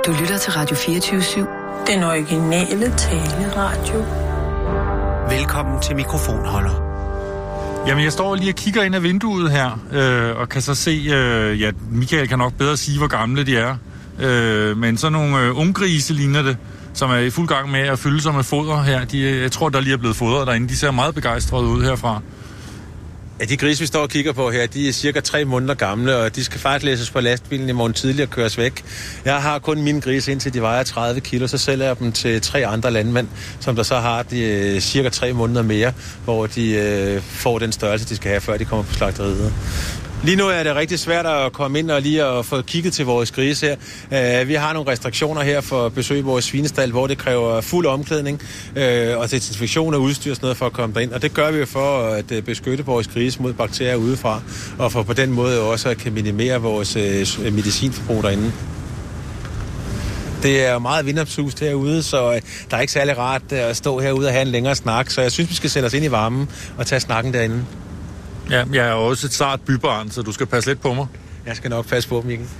Du lytter til Radio 24/7. Den originale taleradio. Velkommen til mikrofonholder. Jamen, jeg står lige og kigger ind ad vinduet her, og kan så se, Michael kan nok bedre sige, hvor gamle de er. Men sådan nogle unggrise ligner det, som er i fuld gang med at fylde sig med foder her. Jeg tror, der lige er blevet fodret derinde. De ser meget begejstrede ud herfra. Ja, de grise, vi står og kigger på her, de er cirka 3 måneder gamle, og de skal faktisk læses på lastbilen i morgen tidlig og køres væk. Jeg har kun mine grise, indtil de vejer 30 kilo, så sælger jeg dem til 3 andre landmænd, som der så har de cirka 3 måneder mere, hvor de får den størrelse, de skal have, før de kommer på slagteriet. Lige nu er det rigtig svært at komme ind og lige at få kigget til vores grise her. Vi har nogle restriktioner her for at besøge vores svinestal, hvor det kræver fuld omklædning og desinfektion af udstyr og sådan noget for at komme derind. Og det gør vi jo for at beskytte vores grise mod bakterier udefra, og for på den måde også at kan minimere vores medicinforbrug derinde. Det er meget vindopsust herude, så der er ikke særlig rart at stå herude og have en længere snak. Så jeg synes, vi skal sætte os ind i varmen og tage snakken derinde. Ja, jeg er også et sart bybarn, så du skal passe lidt på mig. Jeg skal nok passe på dem, Mikkel.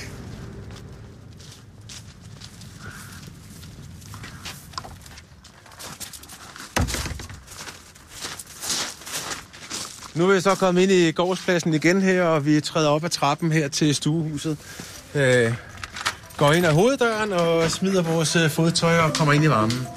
Nu er vi så kommet ind i gårdspladsen igen her, og vi træder op ad trappen her til stuehuset. Går ind ad hoveddøren og smider vores fodtøj og kommer ind i varmen.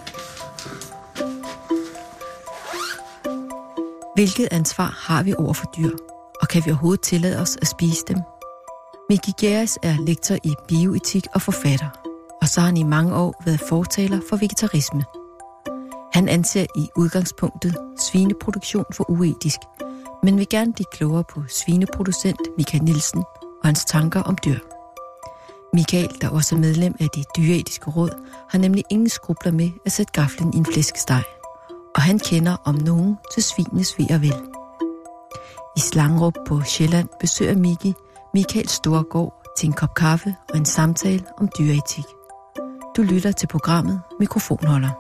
Hvilket ansvar har vi over for dyr, og kan vi overhovedet tillade os at spise dem? Miki Gjerris er lektor i bioetik og forfatter, og så har han i mange år været fortaler for vegetarisme. Han anser i udgangspunktet svineproduktion for uetisk, men vil gerne blive klogere på svineproducent Michael Nielsen og hans tanker om dyr. Michael, der også er medlem af det dyreetiske råd, har nemlig ingen skrubler med at sætte gaflen i en flæskesteg. Og han kender om nogen til svinenes ve og vel. I Slangerup på Sjælland besøger Michaels store gård til en kop kaffe og en samtale om dyreetik. Du lytter til programmet Mikrofonholder.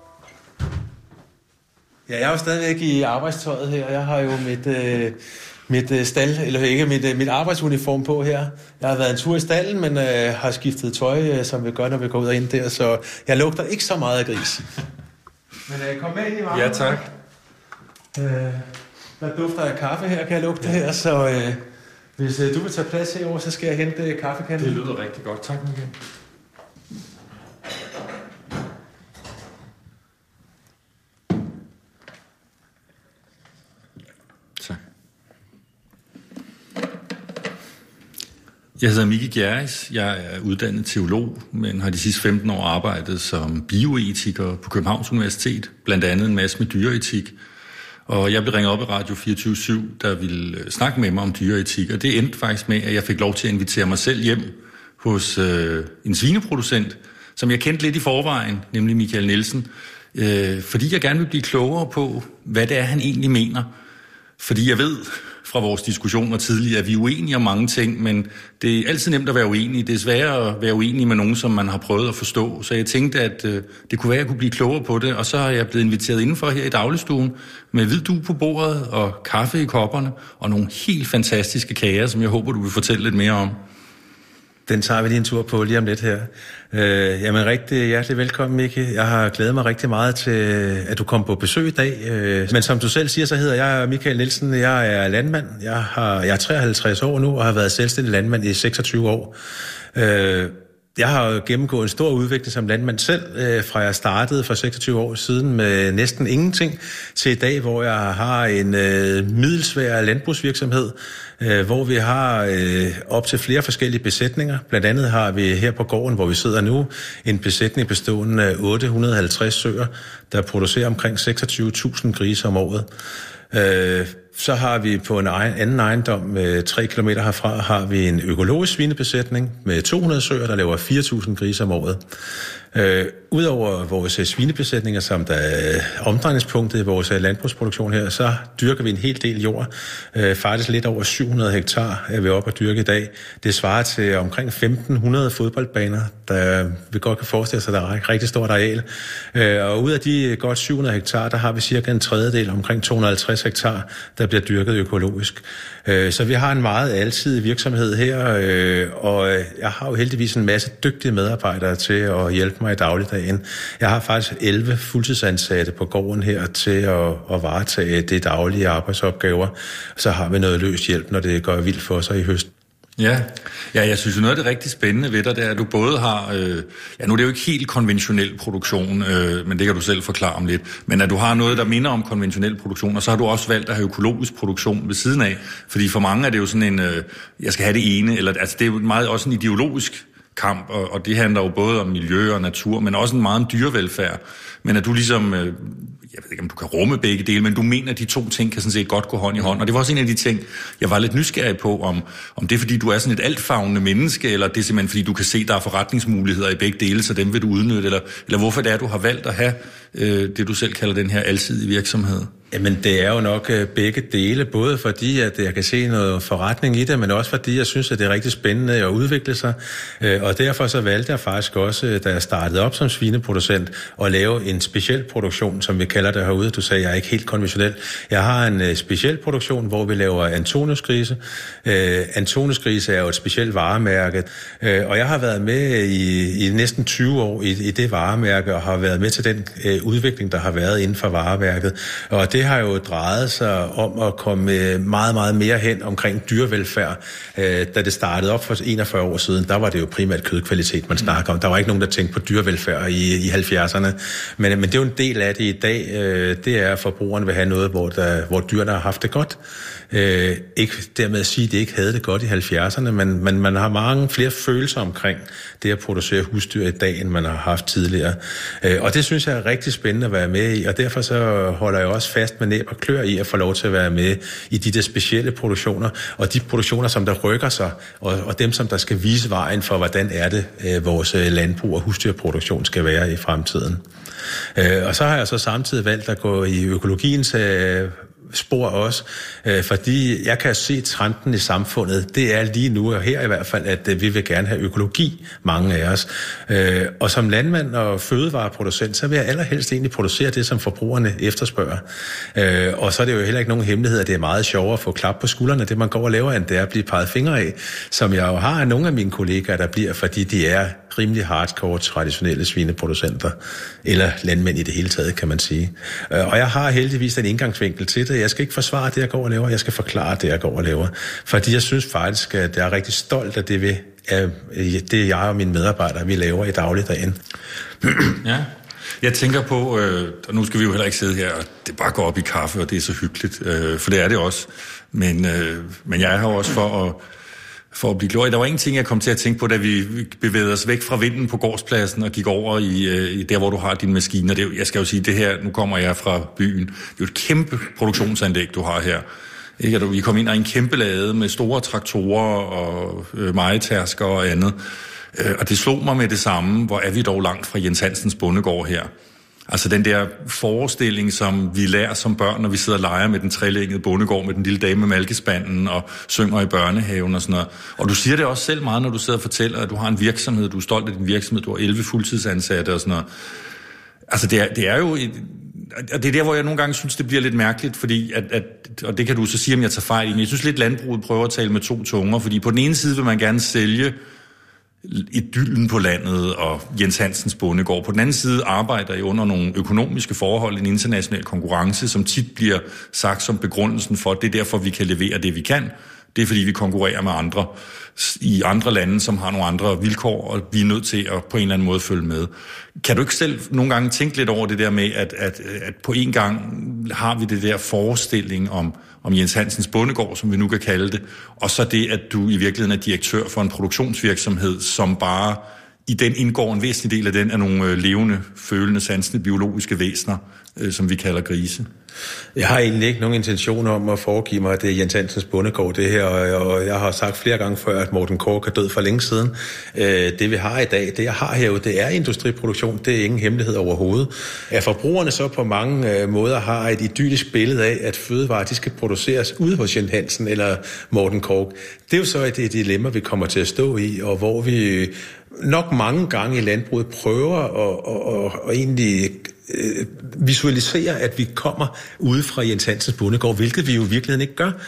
Ja, jeg er jo stadigvæk i arbejdstøjet her. Jeg har jo mit arbejdsuniform på her. Jeg har været en tur i stallen, men har skiftet tøj, som vi gør, når vi går ud og ind der. Så jeg lugter ikke så meget af gris. Men kom med ind i varmen. Ja, tak. Der dufter af kaffe her, kan jeg lugte her, så hvis du vil tage plads herovre, så skal jeg hente kaffekanden. Det lyder rigtig godt. Tak, Michael. Tak. Jeg hedder Miki Gjerris. Jeg er uddannet teolog, men har de sidste 15 år arbejdet som bioetiker på Københavns Universitet, blandt andet en masse med dyreetik. Og jeg blev ringet op i Radio 24/7, der ville snakke med mig om dyreetik, og det endte faktisk med, at jeg fik lov til at invitere mig selv hjem hos en svineproducent, som jeg kendte lidt i forvejen, nemlig Michael Nielsen, fordi jeg gerne vil blive klogere på, hvad det er, han egentlig mener. Fordi jeg ved fra vores diskussioner tidligere, at vi er uenige om mange ting, men det er altid nemt at være uenig. Det er sværere at være uenig med nogen, som man har prøvet at forstå. Så jeg tænkte, at det kunne være, at jeg kunne blive klogere på det, og så har jeg blevet inviteret indenfor her i dagligstuen med hvid dug på bordet og kaffe i kopperne og nogle helt fantastiske kager, som jeg håber, du vil fortælle lidt mere om. Den tager vi lige en tur på lige om lidt her. Jamen rigtig hjertelig velkommen, Miki. Jeg har glædet mig rigtig meget til, at du kom på besøg i dag. Men som du selv siger, så hedder jeg Michael Nielsen. Jeg er landmand. Jeg er 53 år nu og har været selvstændig landmand i 26 år. Jeg har gennemgået en stor udvikling som landmand selv, fra jeg startede for 26 år siden med næsten ingenting, til i dag, hvor jeg har en middelsvær landbrugsvirksomhed, hvor vi har op til flere forskellige besætninger. Blandt andet har vi her på gården, hvor vi sidder nu, en besætning bestående af 850 søer, der producerer omkring 26.000 grise om året. Så har vi på en anden ejendom 3 kilometer herfra, har vi en økologisk svinebesætning med 200 søer, der laver 4.000 grise om året. Udover vores svinebesætninger, som der er omdrejningspunktet i vores landbrugsproduktion her, så dyrker vi en hel del jord. Faktisk lidt over 700 hektar er vi oppe at dyrke i dag. Det svarer til omkring 1.500 fodboldbaner, der vi godt kan forestille sig, der er et rigtig stort areal. Og ud af de godt 700 hektar, der har vi cirka en tredjedel, omkring 250 hektar, der der bliver dyrket økologisk. Så vi har en meget alsidig virksomhed her, og jeg har jo heldigvis en masse dygtige medarbejdere til at hjælpe mig i dagligdagen. Jeg har faktisk 11 fuldtidsansatte på gården her til at varetage de daglige arbejdsopgaver. Så har vi noget løs hjælp, når det går vildt for sig i høst. Ja, jeg synes, noget af det rigtig spændende ved dig, det er, at du både har, nu er det jo ikke helt konventionel produktion, men det kan du selv forklare om lidt, men at du har noget, der minder om konventionel produktion, og så har du også valgt at have økologisk produktion ved siden af, fordi for mange er det jo sådan en, jeg skal have det ene, eller altså det er jo meget også en ideologisk kamp, og det handler jo både om miljø og natur, men også en meget om dyrevelfærd, men at du ligesom, jeg ved ikke, om du kan rumme begge dele, men du mener, at de to ting kan sådan set godt gå hånd i hånd. Og det var også en af de ting, jeg var lidt nysgerrig på, om det er, fordi du er sådan et altfavnende menneske, eller det er simpelthen, fordi du kan se, at der er forretningsmuligheder i begge dele, så dem vil du udnytte, eller hvorfor det er, du har valgt at have det, du selv kalder den her alsidige virksomhed? Jamen, det er jo nok begge dele, både fordi, at jeg kan se noget forretning i det, men også fordi, jeg synes, at det er rigtig spændende at udvikle sig. Og derfor så valgte jeg faktisk også, da jeg startede op som svineproducent, at lave en speciel produktion, som vi kalder det herude. Du sagde, at jeg er ikke helt konventionel. Jeg har en speciel produktion, hvor vi laver Antonius-grise. Antonius-grise er jo et specielt varemærke, og jeg har været med i næsten 20 år i det varemærke, og har været med til den udvikling, der har været inden for varemærket. Og det har jo drejet sig om at komme meget, meget mere hen omkring dyrevelfærd. Da det startede op for 41 år siden, der var det jo primært kødkvalitet, man snakker om. Der var ikke nogen, der tænkte på dyrevelfærd i 70'erne. Men det er jo en del af det i dag. Det er, at forbrugerne vil have noget, hvor dyrene har haft det godt. Ikke dermed at sige, at de ikke havde det godt i 70'erne, men man har mange flere følelser omkring det at producere husdyr i dag, end man har haft tidligere. Og det synes jeg er rigtig spændende at være med i, og derfor så holder jeg også fast med næb og klør i at få lov til at være med i de der specielle produktioner, og de produktioner, som der rykker sig, og dem, som der skal vise vejen for, hvordan er det, vores landbrug og husdyrproduktion skal være i fremtiden. Og så har jeg så samtidig valgt at gå i økologiens spor også, fordi jeg kan se trenden i samfundet, det er lige nu, og her i hvert fald, at vi vil gerne have økologi, mange af os. Og som landmand og fødevareproducent, så vil jeg allerhelst egentlig producere det, som forbrugerne efterspørger. Og så er det jo heller ikke nogen hemmelighed, at det er meget sjovere at få klap på skuldrene, det man går og laver, end det er at blive peget fingre af, som jeg jo har af nogle af mine kollegaer, der bliver, fordi de er rimelig hardcore traditionelle svineproducenter, eller landmænd i det hele taget, kan man sige. Og jeg har heldigvis en indgangsvinkel til det. Jeg skal ikke forsvare det, jeg går og laver, jeg skal forklare det, jeg går og laver. Fordi jeg synes faktisk, at jeg er rigtig stolt af det jeg og mine medarbejdere, vi laver i dagligdagen. Ja. Jeg tænker på, og nu skal vi jo heller ikke sidde her, og det bare går op i kaffe, og det er så hyggeligt, for det er det også. Men jeg er her også for at blive glad. Der var en ting, jeg kom til at tænke på, da vi bevægede os væk fra vinden på gårdspladsen og gik over i der, hvor du har dine maskiner. Jeg skal jo sige, det her, nu kommer jeg fra byen. Det er jo et kæmpe produktionsanlæg, du har her. Ikke? Vi kom ind i en kæmpe lade med store traktorer og mejetærsker og andet. Og det slog mig med det samme, hvor er vi dog langt fra Jens Hansens bondegård her. Altså den der forestilling, som vi lærer som børn, når vi sidder og leger med den trelæggede bondegård, med den lille dame med malkespanden og synger i børnehaven og sådan noget. Og du siger det også selv meget, når du sidder og fortæller, at du har en virksomhed, du er stolt af din virksomhed, du har 11 fuldtidsansatte og sådan noget. Altså det er jo... Og det er der, hvor jeg nogle gange synes, det bliver lidt mærkeligt, fordi og det kan du så sige, om jeg tager fejl i, men jeg synes lidt, landbruget prøver at tale med to tunger, fordi på den ene side vil man gerne sælge idyllen på landet og Jens Hansens bondegård. På den anden side arbejder I under nogle økonomiske forhold, en international konkurrence, som tit bliver sagt som begrundelsen for, at det er derfor, vi kan levere det, vi kan. Det er, fordi vi konkurrerer med andre i andre lande, som har nogle andre vilkår, og vi er nødt til at på en eller anden måde følge med. Kan du ikke selv nogle gange tænke lidt over det der med, at på en gang har vi det der forestilling om Jens Hansens bondegård, som vi nu kan kalde det, og så det, at du i virkeligheden er direktør for en produktionsvirksomhed, som bare i den indgår en væsentlig del af den af nogle levende, følende, sansende, biologiske væsener, som vi kalder grise. Jeg har egentlig ikke nogen intention om at foregive mig, at det er Jens Hansens bondegård, det her, og jeg har sagt flere gange før, at Morten Korch er død for længe siden. Det vi har i dag, det jeg har herude, det er industriproduktion, det er ingen hemmelighed overhovedet. At forbrugerne så på mange måder har et idyllisk billede af, at fødevarer, de skal produceres ude hos Jens Hansen eller Morten Korch. Det er jo så et dilemma, vi kommer til at stå i, og hvor vi nok mange gange i landbruget prøver at egentlig visualisere, at vi kommer ude fra Jens Hansens bondegård, hvilket vi jo i virkeligheden ikke gør.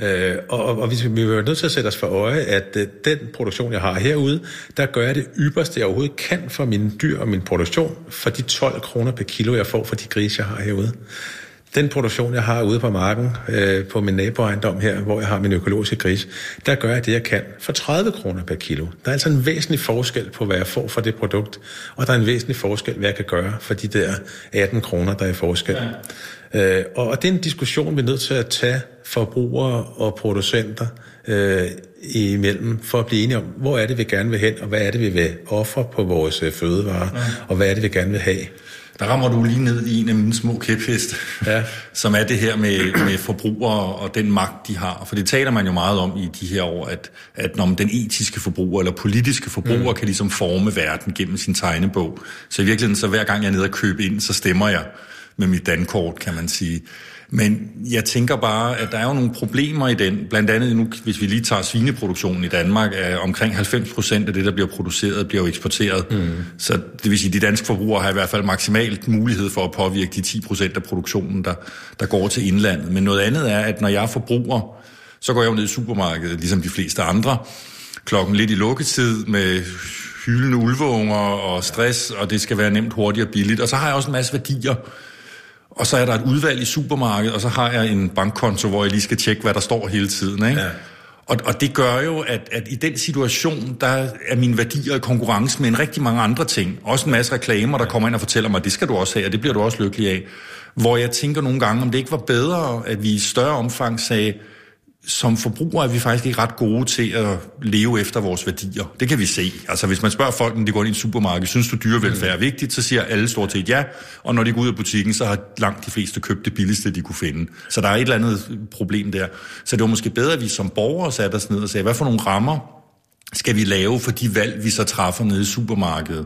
Og vi er nødt til at sætte os for øje, at den produktion, jeg har herude, der gør jeg det ypperste, jeg overhovedet kan for mine dyr og min produktion, for de 12 kroner per kilo, jeg får for de grise, jeg har herude. Den produktion, jeg har ude på marken, på min naboejendom her, hvor jeg har min økologiske gris, der gør jeg det, jeg kan for 30 kroner per kilo. Der er altså en væsentlig forskel på, hvad jeg får for det produkt, og der er en væsentlig forskel, hvad jeg kan gøre for de der 18 kroner, der er i forskel. Ja. Og det er en diskussion, vi er nødt til at tage forbrugere og producenter imellem, for at blive enige om, hvor er det, vi gerne vil hen, og hvad er det, vi vil ofre på vores fødevarer, og hvad er det, vi gerne vil have. Der rammer du lige ned i en af mine små kæpheste, som er det her med forbrugere og den magt, de har. For det taler man jo meget om i de her år, at når den etiske forbruger eller politiske forbruger kan ligesom forme verden gennem sin tegnebog. Så i virkeligheden, så hver gang jeg er nede og købe ind, så stemmer jeg med mit dankort, kan man sige. Men jeg tænker bare, at der er jo nogle problemer i den. Blandt andet nu, hvis vi lige tager svineproduktionen i Danmark, er omkring 90% af det, der bliver produceret, bliver jo eksporteret. Så det vil sige, at de danske forbrugere har i hvert fald maksimalt mulighed for at påvirke de 10% af produktionen, der går til indlandet. Men noget andet er, at når jeg er forbruger, så går jeg jo ned i supermarkedet, ligesom de fleste andre, klokken lidt i lukketid med hylende ulveunger og stress, og det skal være nemt, hurtigt og billigt. Og så har jeg også en masse værdier. Og så er der et udvalg i supermarkedet, og så har jeg en bankkonto, hvor jeg lige skal tjekke, hvad der står hele tiden. Ikke? Ja. Og det gør jo, at i den situation, der er mine værdier i konkurrence med en rigtig mange andre ting. Også en masse reklamer, der kommer ind og fortæller mig, det skal du også have, og det bliver du også lykkelig af. Hvor jeg tænker nogle gange, om det ikke var bedre, at vi i større omfang sagde, som forbrugere er vi faktisk ikke ret gode til at leve efter vores værdier. Det kan vi se. Altså hvis man spørger folk, når de går ind i en supermarked, synes du dyrevelfærd er vigtigt, så siger alle stort set ja, og når de går ud af butikken, så har langt de fleste købt det billigste, de kunne finde. Så der er et eller andet problem der. Så det var måske bedre, at vi som borgere satte os ned og sagde, hvad for nogle rammer skal vi lave for de valg, vi så træffer nede i supermarkedet?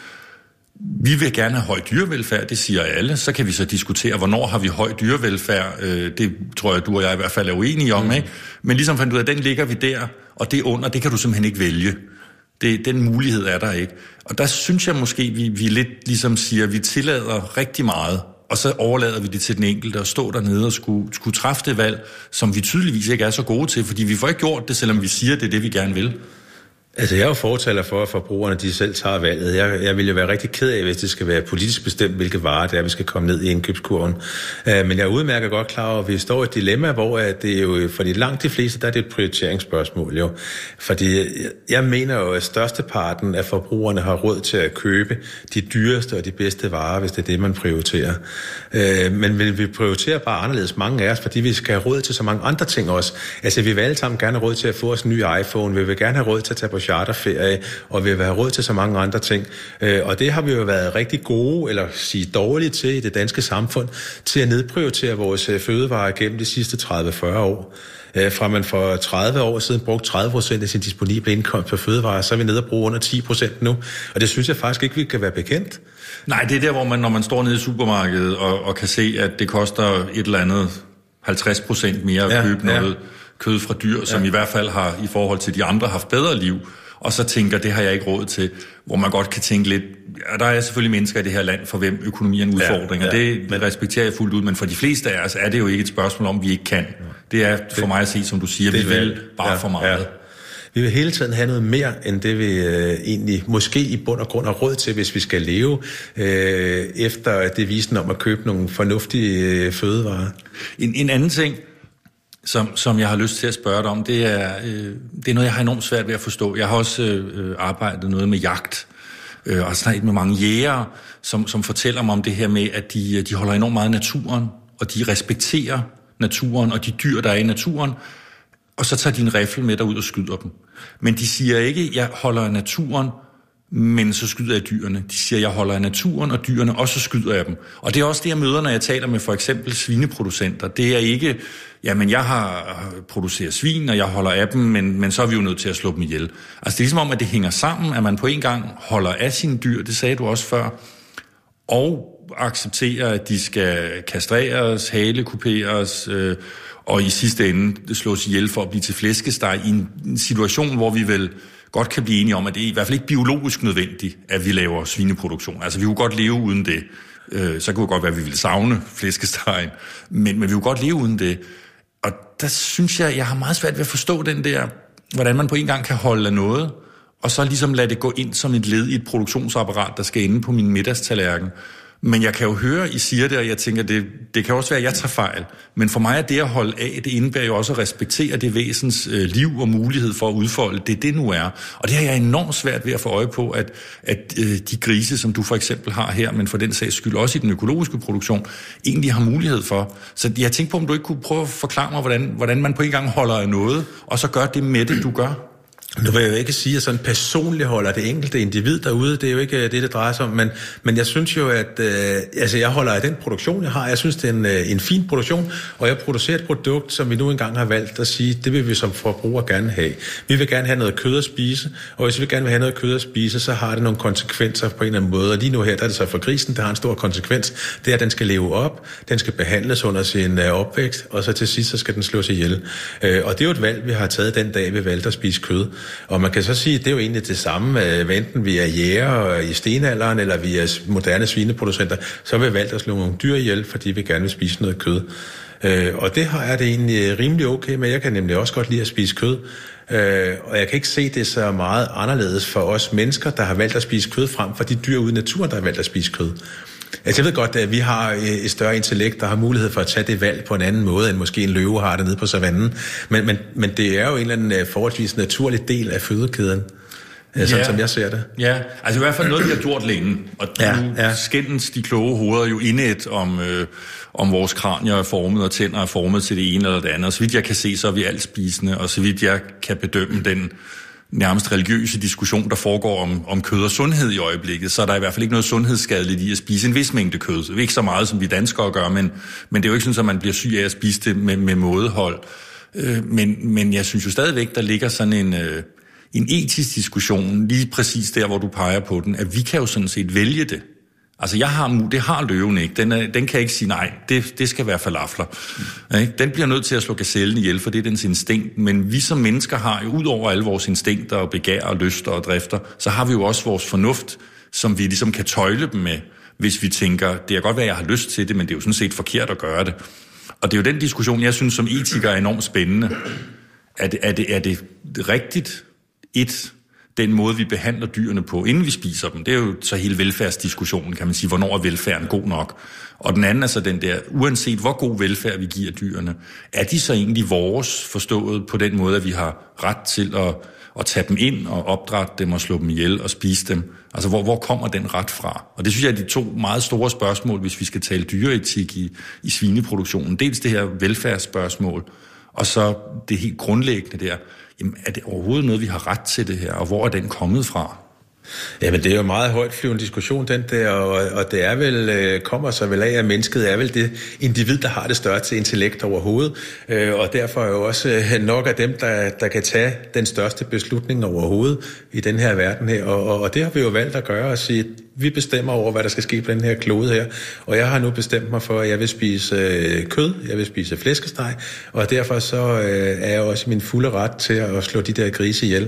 Vi vil gerne have høj dyrevelfærd, det siger alle. Så kan vi så diskutere, hvornår har vi høj dyrevelfærd. Det tror jeg, du og jeg i hvert fald er uenige om. Ikke? Men ligesom fandt ud af, at den ligger vi der, og det under, det kan du simpelthen ikke vælge. Den mulighed er der ikke. Og der synes jeg måske, vi lidt ligesom siger, at vi tillader rigtig meget, og så overlader vi det til den enkelte at stå dernede og skulle træffe det valg, som vi tydeligvis ikke er så gode til, fordi vi får ikke gjort det, selvom vi siger, det er det, vi gerne vil. Altså, jeg er jo fortaler for, at forbrugerne de selv tager valget. Jeg vil jo være rigtig ked af, hvis det skal være politisk bestemt, hvilke varer det er, vi skal komme ned i indkøbskurven. Men jeg er udmærket godt klar over, at vi står i et dilemma, hvor det jo, for de langt de fleste, der er det et prioriteringsspørgsmål jo. Fordi jeg mener jo, at størsteparten af forbrugerne har råd til at købe de dyreste og de bedste varer, hvis det er det, man prioriterer. Men vi prioriterer bare anderledes mange af os, fordi vi skal have råd til så mange andre ting også. Altså, vi vil alle sammen gerne have råd til at få os en ny iPhone, vi vil gerne have råd til at tage på charterferie, og vi vil have råd til så mange andre ting. Og det har vi jo været rigtig gode, eller sige dårlige til i det danske samfund, til at nedprioritere vores fødevarer gennem de sidste 30-40 år. Fra man for 30 år siden brugte 30% af sin disponible indkomst på fødevarer, så er vi nede og bruge under 10% nu. Og det synes jeg faktisk ikke, vi kan være bekendt. Nej, det er der, hvor man, når man står nede i supermarkedet og kan se, at det koster et eller andet 50% mere at købe noget kød fra dyr, som i hvert fald har i forhold til de andre haft bedre liv, og så tænker, det har jeg ikke råd til, hvor man godt kan tænke lidt, der er selvfølgelig mennesker i det her land, for hvem økonomi er en udfordring, og det respekterer jeg fuldt ud, men for de fleste af os er det jo ikke et spørgsmål om, vi ikke kan. Det er for mig at se, som du siger, vi vil bare for meget. Ja. Vi vil hele tiden have noget mere, end det vi egentlig måske i bund og grund har råd til, hvis vi skal leve efter devisen om at købe nogle fornuftige fødevarer. En anden ting, som jeg har lyst til at spørge dig om, det er noget, jeg har enormt svært ved at forstå. Jeg har også arbejdet noget med jagt, og snakket med mange jægere, som fortæller mig om det her med, at de holder enormt meget af naturen, og de respekterer naturen og de dyr, der er i naturen, og så tager de en riffel med derud og skyder dem. Men de siger ikke, jeg holder af naturen, men så skyder jeg dyrene. De siger, jeg holder af naturen og dyrene, og så skyder jeg dem. Og det er også det, jeg møder, når jeg taler med for eksempel svineproducenter. Det er ikke, jamen jeg har produceret svin, og jeg holder af dem, men så er vi jo nødt til at slå dem ihjel. Altså det er ligesom om, at det hænger sammen, at man på en gang holder af sine dyr, det sagde du også før, og accepterer, at de skal kastreres, halekuperes, og i sidste ende slås ihjel for at blive til flæskesteg i en situation, hvor vi vel godt kan blive enige om, at det er i hvert fald ikke biologisk nødvendigt, at vi laver svineproduktion. Altså vi kunne godt leve uden det. Så kunne det godt være, at vi ville savne flæskestegen, men vi vil godt leve uden det. Og der synes jeg har meget svært ved at forstå den der, hvordan man på en gang kan holde af noget, og så ligesom lade det gå ind som et led i et produktionsapparat, der skal ende på min middagstallerken. Men jeg kan jo høre, I siger det, og jeg tænker, det kan også være, at jeg tager fejl. Men for mig er det at holde af, det indebærer jo også at respektere det væsens liv og mulighed for at udfolde det nu er. Og det har jeg enormt svært ved at få øje på, at de grise, som du for eksempel har her, men for den sags skyld også i den økologiske produktion, egentlig har mulighed for. Så jeg tænkte på, om du ikke kunne prøve at forklare mig, hvordan man på en gang holder af noget, og så gør det med det, du gør. Nu vil jeg jo ikke sige, at sådan personligt holder det enkelte individ derude. Det er jo ikke det drejer sig om. Men jeg synes jo, at jeg holder af den produktion, jeg har. Jeg synes, det er en fin produktion, og jeg producerer et produkt, som vi nu engang har valgt at sige, det vil vi som forbrugere gerne have. Vi vil gerne have noget kød at spise, og hvis vi gerne vil have noget kød at spise, så har det nogle konsekvenser på en eller anden måde. Og lige nu her, der er det så for grisen, der har en stor konsekvens. Det er, at den skal leve op, den skal behandles under sin opvækst, og så til sidst, så skal den slås ihjel. Og det er jo et valg, vi har taget den dag, vi valgte at spise kød. Og man kan så sige, at det er jo egentlig det samme, enten vi er jæger i stenalderen, eller vi er moderne svineproducenter, så har vi valgt at slå nogle dyr ihjel, fordi vi gerne vil spise noget kød. Og det har jeg det egentlig rimelig okay med. Jeg kan nemlig også godt lide at spise kød. Og jeg kan ikke se det så meget anderledes for os mennesker, der har valgt at spise kød, frem for de dyr ude i naturen, der har valgt at spise kød. Altså, jeg ved godt, at vi har et større intellekt, der har mulighed for at tage det valg på en anden måde, end måske en løve har det nede på savannen. Men det er jo en eller anden forholdsvis naturlig del af fødekæden, sådan som jeg ser det. Ja, altså i hvert fald noget, vi har gjort længe. Og nu skændes de kloge hoveder jo indet om vores kranier er formet, og tænder er formet til det ene eller det andet. Og så vidt jeg kan se, så er vi alt spisende, og så vidt jeg kan bedømme den nærmest religiøse diskussion, der foregår om kød og sundhed i øjeblikket, så er der i hvert fald ikke noget sundhedsskadeligt i at spise en vis mængde kød. Ikke så meget, som vi danskere gør, men det er jo ikke sådan, at man bliver syg af at spise det med mådehold. Men jeg synes jo stadigvæk, der ligger sådan en etisk diskussion, lige præcis der, hvor du peger på den, at vi kan jo sådan set vælge det. Altså, det har løven ikke. Den kan ikke sige, nej, det skal være falafler. Den bliver nødt til at slå gazellen ihjel, for det er dens instinkt. Men vi som mennesker har jo, ud over alle vores instinkter og begær og lyster og drifter, så har vi jo også vores fornuft, som vi ligesom kan tøjle dem med, hvis vi tænker, det kan godt være, jeg har lyst til det, men det er jo sådan set forkert at gøre det. Og det er jo den diskussion, jeg synes som etiker er enormt spændende. Er det rigtigt? Den måde, vi behandler dyrene på, inden vi spiser dem, det er jo så hele velfærdsdiskussionen, kan man sige, hvornår er velfærden god nok? Og den anden er så den der, uanset hvor god velfærd vi giver dyrene, er de så egentlig vores forstået på den måde, at vi har ret til at tage dem ind og opdrætte dem og slå dem ihjel og spise dem? Altså, hvor kommer den ret fra? Og det synes jeg er de to meget store spørgsmål, hvis vi skal tale dyreetik i svineproduktionen. Dels det her velfærdsspørgsmål, og så det helt grundlæggende der, jamen, er det overhovedet noget, vi har ret til det her, og hvor er den kommet fra? Jamen, det er jo en meget højtflyvende diskussion, den der, og det er vel, kommer så vel af, at mennesket er vel det individ, der har det største intellekt overhovedet, og derfor er jo også nok af dem, der kan tage den største beslutning overhovedet i den her verden her, og det har vi jo valgt at gøre, at sige, vi bestemmer over, hvad der skal ske på den her klode her, og jeg har nu bestemt mig for, at jeg vil spise kød, jeg vil spise flæskesteg, og derfor så er jeg også i min fulde ret til at slå de der grise ihjel.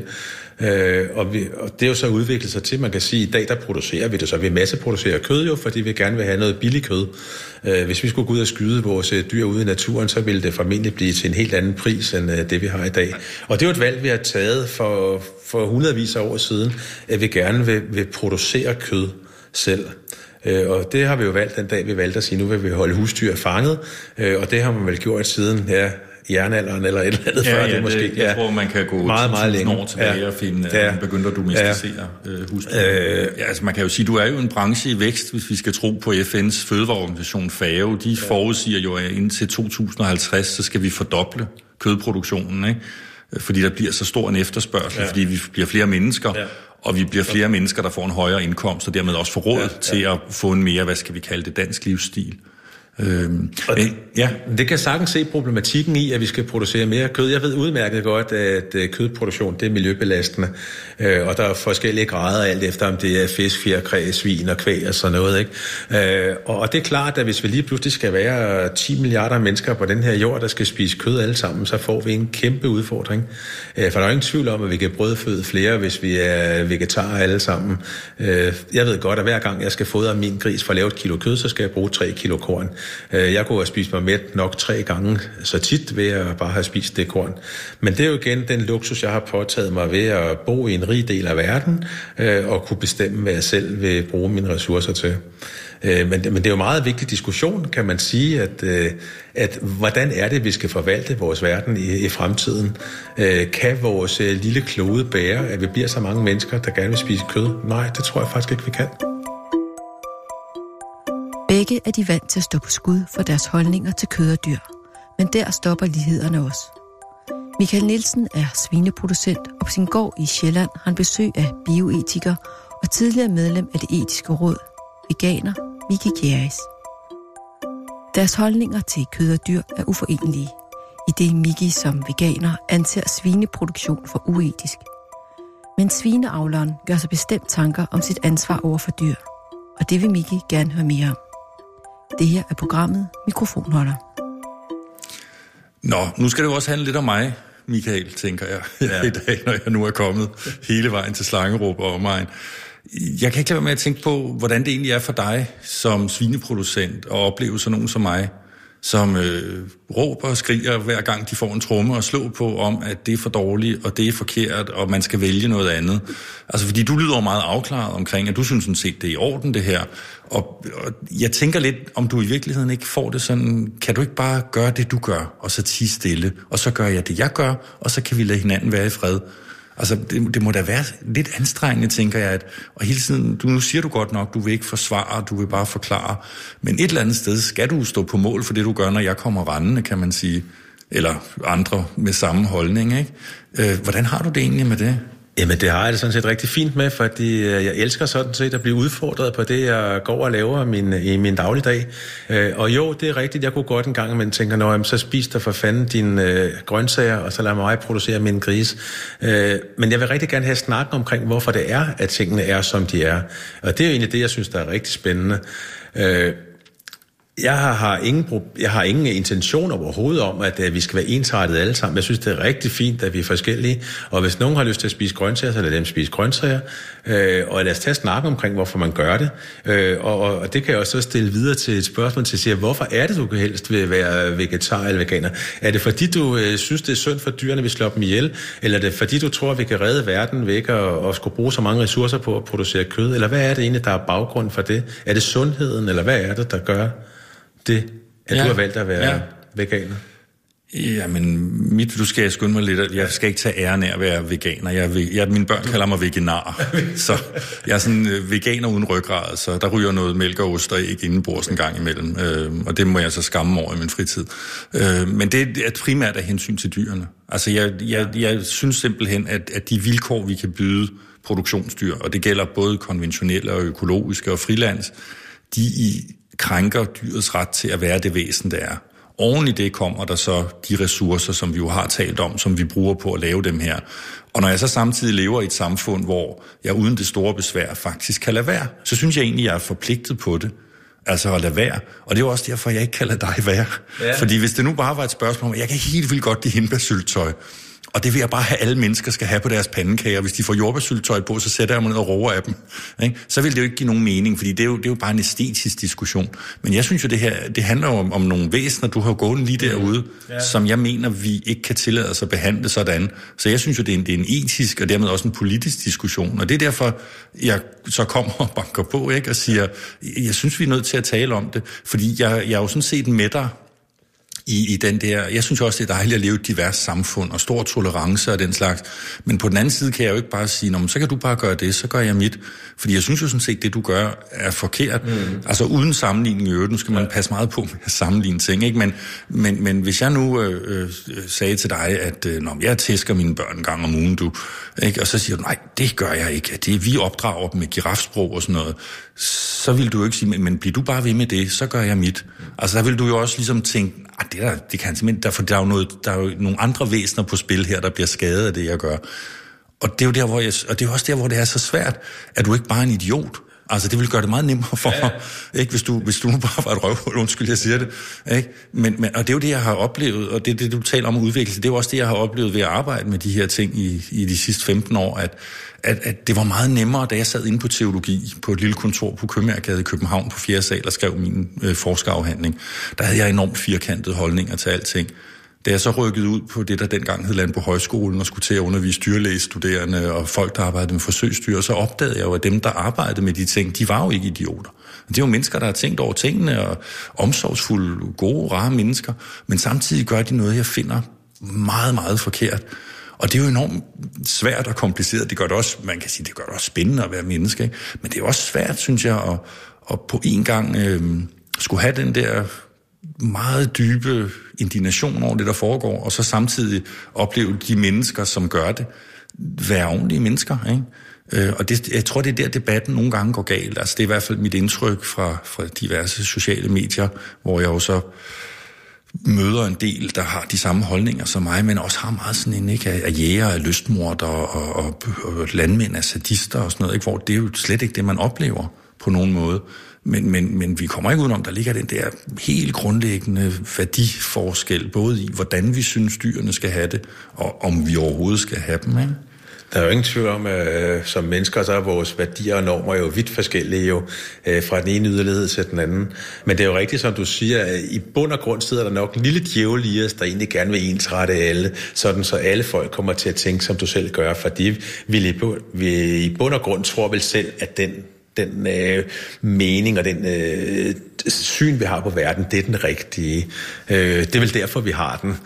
Og det er jo så udviklet sig til, man kan sige, at i dag der producerer vi det, så vi masseproducerer kød jo, fordi vi gerne vil have noget billig kød. Hvis vi skulle gå ud og skyde vores dyr ude i naturen, så ville det formentlig blive til en helt anden pris, end det vi har i dag. Og det er jo et valg, vi har taget for hundredvis af år siden, at vi gerne vil producere kød selv. Og det har vi jo valgt den dag, vi valgte at sige, nu vil vi holde husdyr fanget, og det har man vel gjort siden jernalderen eller et eller andet før det måske. Jeg tror, man kan gå meget længe år tilbage og finde, at man begynder at domesticere husdyr. Altså, man kan jo sige, du er jo en branche i vækst, hvis vi skal tro på FN's fødevareorganisation FAO. De forudsiger jo, at indtil 2050, så skal vi fordoble kødproduktionen, ikke? Fordi der bliver så stor en efterspørgsel, fordi vi bliver flere mennesker, og vi bliver flere mennesker, der får en højere indkomst, og dermed også får råd til at få en mere, hvad skal vi kalde det, dansk livsstil. Det kan sagtens se problematikken i, at vi skal producere mere kød. Jeg ved udmærket godt, at kødproduktion det er miljøbelastende, og der er forskellige grader alt efter, om det er fisk, fjerkræ, svin og kvæg og sådan noget, ikke? Og det er klart, at hvis vi lige pludselig skal være 10 milliarder mennesker på den her jord, der skal spise kød alle sammen, så får vi en kæmpe udfordring. For der er jo ingen tvivl om, at vi kan brødføde flere, hvis vi er vegetarer alle sammen. Jeg ved godt, at hver gang jeg skal fodre min gris for at lave 1 kilo kød, så skal jeg bruge 3 kilo korn. Jeg kunne have spist mig mæt nok 3 gange så tit ved at bare have spist det korn. Men det er jo igen den luksus, jeg har påtaget mig ved at bo i en rig del af verden og kunne bestemme, hvad jeg selv vil bruge mine ressourcer til. Men det er jo en meget vigtig diskussion, kan man sige, at hvordan er det, vi skal forvalte vores verden i fremtiden? Kan vores lille klode bære, at vi bliver så mange mennesker, der gerne vil spise kød? Nej, det tror jeg faktisk ikke, vi kan. Begge er de vant til at stå på skud for deres holdninger til kød og dyr, men der stopper lighederne også. Michael Nielsen er svineproducent, og på sin gård i Sjælland har han besøg af bioetiker og tidligere medlem af det etiske råd, veganer Miki Gjerris. Deres holdninger til kød og dyr er uforenelige, i det Miki som veganer anser svineproduktion for uetisk. Men svineavleren gør sig bestemt tanker om sit ansvar over for dyr, og det vil Miki gerne høre mere om. Det her er programmet Mikrofonholder. Nå, nu skal det jo også handle lidt om mig, Michael, tænker jeg, i dag, når jeg nu er kommet hele vejen til Slangerup og omegn. Jeg kan ikke lade være med at tænke på, hvordan det egentlig er for dig som svineproducent at opleve sådan nogen som mig, som råber og skriger hver gang de får en tromme og slår på om, at det er for dårligt, og det er forkert, og man skal vælge noget andet. Altså, fordi du lyder meget afklaret omkring, at du synes sådan set, det er i orden, det her. Og jeg tænker lidt, om du i virkeligheden ikke får det sådan, kan du ikke bare gøre det, du gør, og så tie stille, og så gør jeg det, jeg gør, og så kan vi lade hinanden være i fred. Altså, det må da være lidt anstrengende, tænker jeg, og hele tiden, nu siger du godt nok, du vil ikke forsvare, du vil bare forklare, men et eller andet sted skal du stå på mål for det, du gør, når jeg kommer rendende, kan man sige, eller andre med samme holdning, ikke? Hvordan har du det egentlig med det? Jamen, det har jeg det sådan set rigtig fint med, fordi jeg elsker sådan set at blive udfordret på det, jeg går og laver i min dagligdag. Og jo, det er rigtigt, jeg kunne godt en gang imellem tænke, så spis der for fanden dine grøntsager, og så lad mig producere min gris. Men jeg vil rigtig gerne have snakken omkring, hvorfor det er, at tingene er, som de er. Og det er jo egentlig det, jeg synes, der er rigtig spændende. Jeg har ingen intention overhovedet om, at vi skal være ensartet alle sammen. Jeg synes, det er rigtig fint, at vi er forskellige. Og hvis nogen har lyst til at spise grøntsager, så lad dem spise grøntsager. Og lad os tage snakken omkring, hvorfor man gør det. Og det kan jeg også stille videre til et spørgsmål til at sige, hvorfor er det, du helst vil være vegetar eller veganer? Er det fordi, du synes, det er synd for dyrene, vi slår dem ihjel? Eller er det fordi, du tror, at vi kan redde verden væk og skulle bruge så mange ressourcer på at producere kød? Eller hvad er det egentlig, der er baggrund for det? Er det sundheden, eller hvad er det, der gør det, at du har valgt at være veganer? Jamen, du skal skynde mig lidt, jeg skal ikke tage æren af at være veganer. Mine børn kalder mig veganar, så jeg er sådan veganer uden ryggrad, så der ryger noget mælk og ost og æg indenbords en gang imellem, og det må jeg så skamme over i min fritid. Men det er primært af hensyn til dyrene. Altså, jeg synes simpelthen, at de vilkår, vi kan byde produktionsdyr, og det gælder både konventionelle og økologiske og frilands, de krænker dyrets ret til at være det væsen, det er. Oven i det kommer der så de ressourcer, som vi jo har talt om, som vi bruger på at lave dem her. Og når jeg så samtidig lever i et samfund, hvor jeg uden det store besvær faktisk kan lade være, så synes jeg egentlig, jeg er forpligtet på det. Altså at lade være. Og det er jo også derfor, jeg ikke kan lade dig være. Ja. Fordi hvis det nu bare var et spørgsmål, jeg kan helt vildt godt lide hindbærsyltetøj. Og det vil jeg bare have, alle mennesker skal have på deres pandekager. Hvis de får jordbærsyltetøj på, så sætter jeg mig ned og roer af dem. Ikke? Så vil det jo ikke give nogen mening, fordi det er jo bare en æstetisk diskussion. Men jeg synes jo, det handler jo om nogle væsener, du har gået lige derude, som jeg mener, vi ikke kan tillade os at behandle sådan. Så jeg synes jo, det er en etisk og dermed også en politisk diskussion. Og det er derfor, jeg så kommer og banker på, ikke? Og siger, jeg synes, vi er nødt til at tale om det. Fordi jeg er jo sådan set med dig i den der... Jeg synes også, det er dejligt at leve i et divers samfund og stor tolerance og den slags. Men på den anden side kan jeg jo ikke bare sige, så kan du bare gøre det, så gør jeg mit. Fordi jeg synes jo sådan set, det du gør er forkert. Altså uden sammenligning i øvrigt. Nu skal man passe meget på med at sammenligne ting, ikke? Men hvis jeg nu sagde til dig, at jeg tæsker mine børn en gang om ugen, du, ikke? Og så siger du, nej, det gør jeg ikke. Vi opdrager dem med girafsprog og sådan noget. Så vil du jo ikke sige, men bliver du bare ved med det, så gør jeg mit. Altså der vil du jo også ligesom tænke, det kan simpelthen, for der er jo nogle andre væsener på spil her, der bliver skadet af det, jeg gør. Og det er jo der, hvor og det er også der, hvor det er så svært, at du ikke bare er en idiot. Altså, det vil gøre det meget nemmere for mig, ikke? Hvis du bare var et røvhul, undskyld, jeg siger det, ikke? Men, og det er jo det, jeg har oplevet, og det du taler om at udvikle, det er jo også det, jeg har oplevet ved at arbejde med de her ting i de sidste 15 år, at det var meget nemmere, da jeg sad inde på teologi på et lille kontor på Købmagergade i København på 4. sal og skrev min forskerafhandling. Der havde jeg enormt firkantede holdninger til alting. Da jeg så rykkede ud på det, der dengang hed Landbohøjskolen og skulle til at undervise dyrlægestuderende og folk, der arbejdede med forsøgsdyr, så opdagede jeg jo, at dem, der arbejdede med de ting, de var jo ikke idioter. Det er jo mennesker, der har tænkt over tingene og omsorgsfulde, gode, rare mennesker, men samtidig gør de noget, jeg finder meget, meget forkert. Og det er jo enormt svært og kompliceret. Det gør det også, man kan sige, det gør det også spændende at være menneske, ikke? Men det er også svært, synes jeg, at på en gang skulle have den der meget dybe indignation over det, der foregår, og så samtidig opleve de mennesker, som gør det, være ordentlige mennesker, ikke? Og jeg tror, det er der, debatten nogle gange går galt. Altså, det er i hvert fald mit indtryk fra diverse sociale medier, hvor jeg jo så møder en del, der har de samme holdninger som mig, men også har meget sådan en, ikke, af jæger, af lystmordere og landmænd, af sadister og sådan noget, ikke? Hvor det er jo slet ikke det, man oplever på nogen måde. Men vi kommer ikke udenom, der ligger den der helt grundlæggende værdiforskel, både i, hvordan vi synes, dyrene skal have det, og om vi overhovedet skal have dem, ikke? Der er jo ingen tvivl om, at som mennesker, så er vores værdier og normer jo vidt forskellige jo, fra den ene yderlighed til den anden. Men det er jo rigtigt, som du siger, at i bund og grund sidder der nok en lille djævel i os, der egentlig gerne vil ensrette alle, sådan så alle folk kommer til at tænke, som du selv gør, fordi vi i bund og grund tror vel selv, at den mening og den syn, vi har på verden, det er den rigtige. Det er vel derfor, vi har den.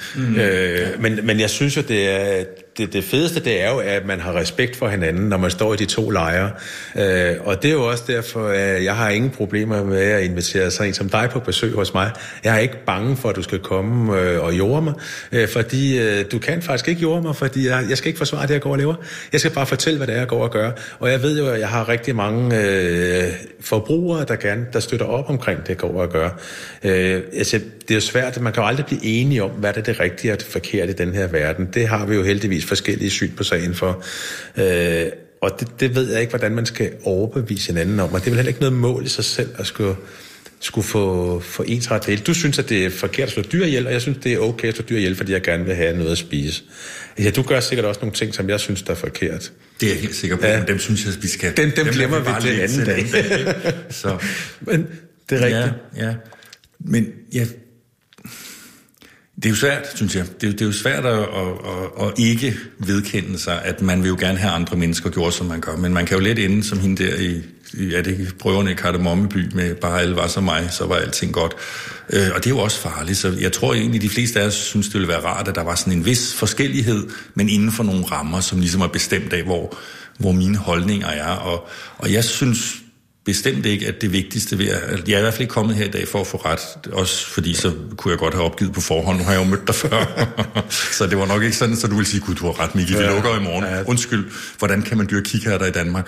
Men jeg synes jo, det fedeste, det er jo, at man har respekt for hinanden, når man står i de to lejre. Og det er jo også derfor, at jeg har ingen problemer med at invitere sådan en som dig på besøg hos mig. Jeg er ikke bange for, at du skal komme og jorde mig, fordi du kan faktisk ikke jorde mig, fordi jeg skal ikke forsvare det, jeg går og laver. Jeg skal bare fortælle, hvad det er, jeg går og gør. Og jeg ved jo, at jeg har rigtig mange forbrugere, der støtter op omkring det, jeg går og gør. Det er jo svært, man kan jo aldrig blive enige om, hvad det rigtige og det forkerte i den her verden. Det har vi jo heldigvis forskellige syn på sagen for. Og det ved jeg ikke, hvordan man skal overbevise hinanden om, og det er vel heller ikke noget mål i sig selv at skulle få ensret til. Du synes, at det er forkert at slå dyr ihjel, og jeg synes, det er okay at slå dyr ihjel, fordi jeg gerne vil have noget at spise. Ja, du gør sikkert også nogle ting, som jeg synes, der er forkert. Det er jeg helt sikker på, men dem synes jeg, at vi skal... Dem glemmer vi til anden dag. Så. Men det er rigtigt. Ja. Men ja... Det er jo svært, synes jeg. Det er jo svært at ikke vedkende sig, at man vil jo gerne have andre mennesker gjort, som man gør. Men man kan jo let ende som hende der i prøverne i Kardemommeby med bare alle var som mig, så var alting godt. Og det er jo også farligt. Så jeg tror egentlig, de fleste af os synes, det ville være rart, at der var sådan en vis forskellighed, men inden for nogle rammer, som ligesom er bestemt af, hvor mine holdninger er. Og jeg synes bestemt ikke, at det vigtigste ved at... Jeg er i hvert fald ikke kommet her i dag for at få ret, også fordi så kunne jeg godt have opgivet på forhånd. Nu har jeg jo mødt dig før. Så det var nok ikke sådan, så du ville sige, gud, du har ret, Miki, vi lukker i morgen. Undskyld, hvordan kan man dyrke kikærter i Danmark?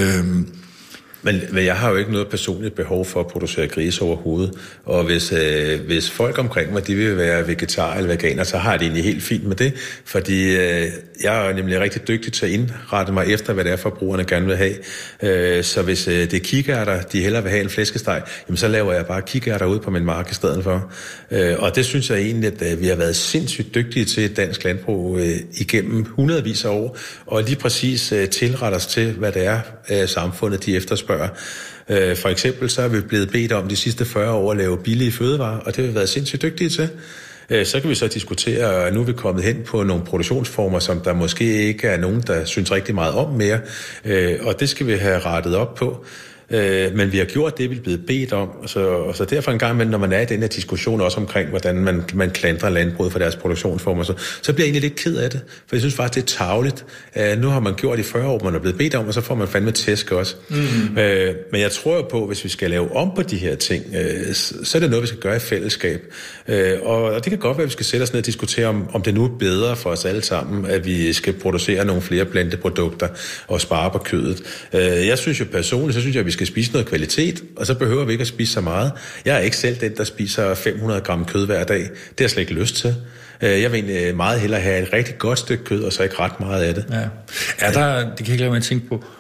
Men jeg har jo ikke noget personligt behov for at producere grise overhovedet. Og hvis folk omkring mig, de vil være vegetar eller veganer, så har jeg det egentlig helt fint med det. Fordi jeg er nemlig rigtig dygtig til at indrette mig efter, hvad det er, forbrugerne gerne vil have. Så hvis det er kikærter, de hellere vil have en flæskesteg, jamen så laver jeg bare kikærter ud på min mark i stedet for. Og det synes jeg egentlig, at vi har været sindssygt dygtige til et dansk landbrug igennem hundredvis af år. Og lige præcis tilrette os til, hvad det er, samfundet de efterspørger. For eksempel så er vi blevet bedt om de sidste 40 år at lave billige fødevarer, og det har vi været sindssygt dygtige til. Så kan vi så diskutere, og nu er vi kommet hen på nogle produktionsformer, som der måske ikke er nogen, der synes rigtig meget om mere, og det skal vi have rettet op på. Men vi har gjort det, vi er blevet bedt om, og så derfor en gang imellem, når man er i den her diskussion også omkring, hvordan man klandrer landbruget for deres produktionsformer, så bliver jeg egentlig lidt ked af det, for jeg synes faktisk, det er tarveligt. Nu har man gjort i 40 år, man er blevet bedt om, og så får man fandme tæsk også. Men jeg tror jo på, hvis vi skal lave om på de her ting, så er det noget, vi skal gøre i fællesskab. Og det kan godt være, at vi skal sætte os ned og diskutere, om det nu er bedre for os alle sammen, at vi skal producere nogle flere planteprodukter og spare på kødet. Jeg synes jo personligt, at vi skal spise noget kvalitet, og så behøver vi ikke at spise så meget. Jeg er ikke selv den, der spiser 500 gram kød hver dag. Det har jeg slet ikke lyst til. Jeg vil egentlig meget hellere have et rigtig godt stykke kød, og så ikke ret meget af det. Ja. Er der, det kan jeg ikke lade mig at tænke på,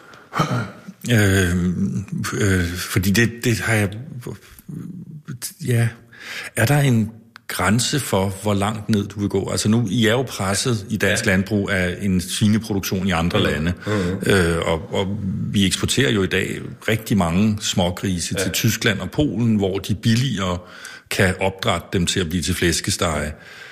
fordi det har jeg... Ja, er der en grænse for, hvor langt ned du vil gå? Altså nu, I er jo presset i dansk landbrug af en svineproduktion i andre lande, og vi eksporterer jo i dag rigtig mange smågrise til Tyskland og Polen, hvor de billigere kan opdrætte dem til at blive til flæskestege.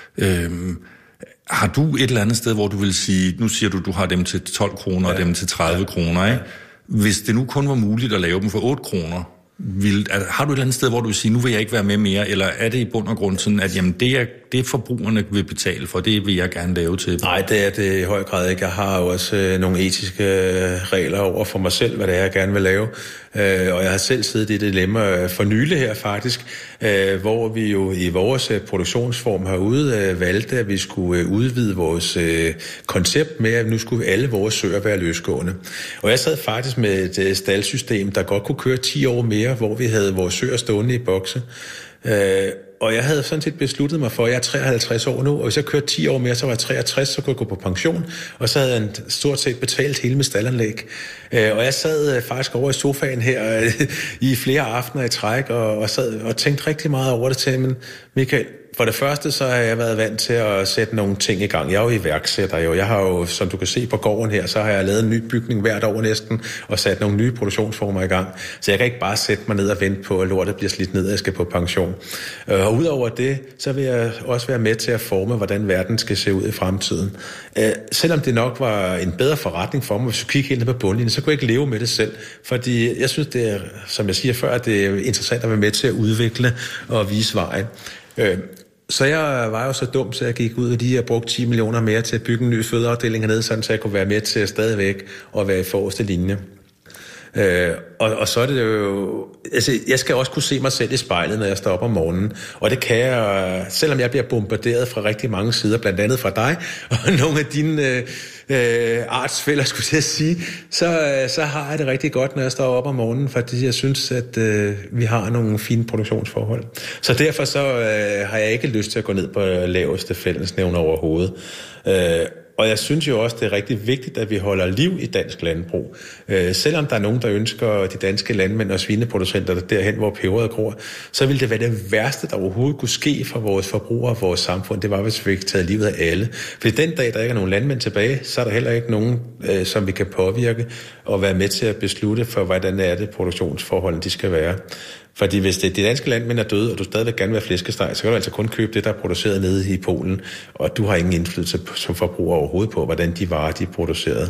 Har du et eller andet sted, hvor du vil sige, nu siger du har dem til 12 kroner og dem til 30 kroner, ikke? Hvis det nu kun var muligt at lave dem for 8 kroner, har du et eller andet sted, hvor du vil sige, nu vil jeg ikke være med mere, eller er det i bund og grund sådan, at jamen, det forbrugerne vil betale for, det vil jeg gerne lave til? Nej, det er det i høj grad ikke. Jeg har jo også nogle etiske regler over for mig selv, hvad det er, jeg gerne vil lave. Og jeg har selv siddet i det dilemma for nylig her faktisk, hvor vi jo i vores produktionsform herude valgte, at vi skulle udvide vores koncept med, at nu skulle alle vores søer være løsgående. Og jeg sad faktisk med et staldsystem, der godt kunne køre 10 år mere, hvor vi havde vores søer stående i bokse. Og jeg havde sådan set besluttet mig for, at jeg er 53 år nu, og hvis jeg kørte 10 år mere, så var jeg 63, så kunne jeg gå på pension, og så havde jeg stort set betalt hele med staldanlæg. Og jeg sad faktisk over i sofaen her i flere aftener i træk, og sad og tænkte rigtig meget over det til, men Michael, for det første, så har jeg været vant til at sætte nogle ting i gang. Jeg er jo iværksætter jo. Jeg har jo, som du kan se på gården her, så har jeg lavet en ny bygning hvert år næsten, og sat nogle nye produktionsformer i gang. Så jeg kan ikke bare sætte mig ned og vente på, at lortet bliver slidt ned, og jeg skal på pension. Og udover det, så vil jeg også være med til at forme, hvordan verden skal se ud i fremtiden. Selvom det nok var en bedre forretning for mig, hvis jeg kigger helt ned på bundlinjen, så kunne jeg ikke leve med det selv. Fordi jeg synes, det er, som jeg siger før, at det er interessant at være med til at udvikle og vise vejen. Så jeg var jo så dum, så jeg gik ud og lige har brugt 10 millioner mere til at bygge en ny fødeafdeling hernede, sådan så jeg kunne være med til at stadigvæk og være i forreste linje. Og så er det jo... Altså, jeg skal også kunne se mig selv i spejlet, når jeg står op om morgenen. Og det kan jeg, selvom jeg bliver bombarderet fra rigtig mange sider, blandt andet fra dig, og nogle af dine artsfælder, skulle jeg sige, så har jeg det rigtig godt, når jeg står op om morgenen, fordi jeg synes, at vi har nogle fine produktionsforhold. Så derfor så har jeg ikke lyst til at gå ned på laveste fællesnævner overhovedet. Og jeg synes jo også, det er rigtig vigtigt, at vi holder liv i dansk landbrug. Selvom der er nogen, der ønsker de danske landmænd og svineproducenter derhen, hvor peberet gror, så ville det være det værste, der overhovedet kunne ske for vores forbrugere og vores samfund. Det var, hvis vi ikke taget livet af alle. For den dag, der ikke er nogen landmænd tilbage, så er der heller ikke nogen, som vi kan påvirke og være med til at beslutte for, hvordan er det produktionsforholdene de skal være. Fordi hvis de danske landmænd er døde, og du stadigvæk gerne vil have flæskesteg, så kan du altså kun købe det, der er produceret nede i Polen, og du har ingen indflydelse som forbruger overhovedet på, hvordan de varer de er produceret.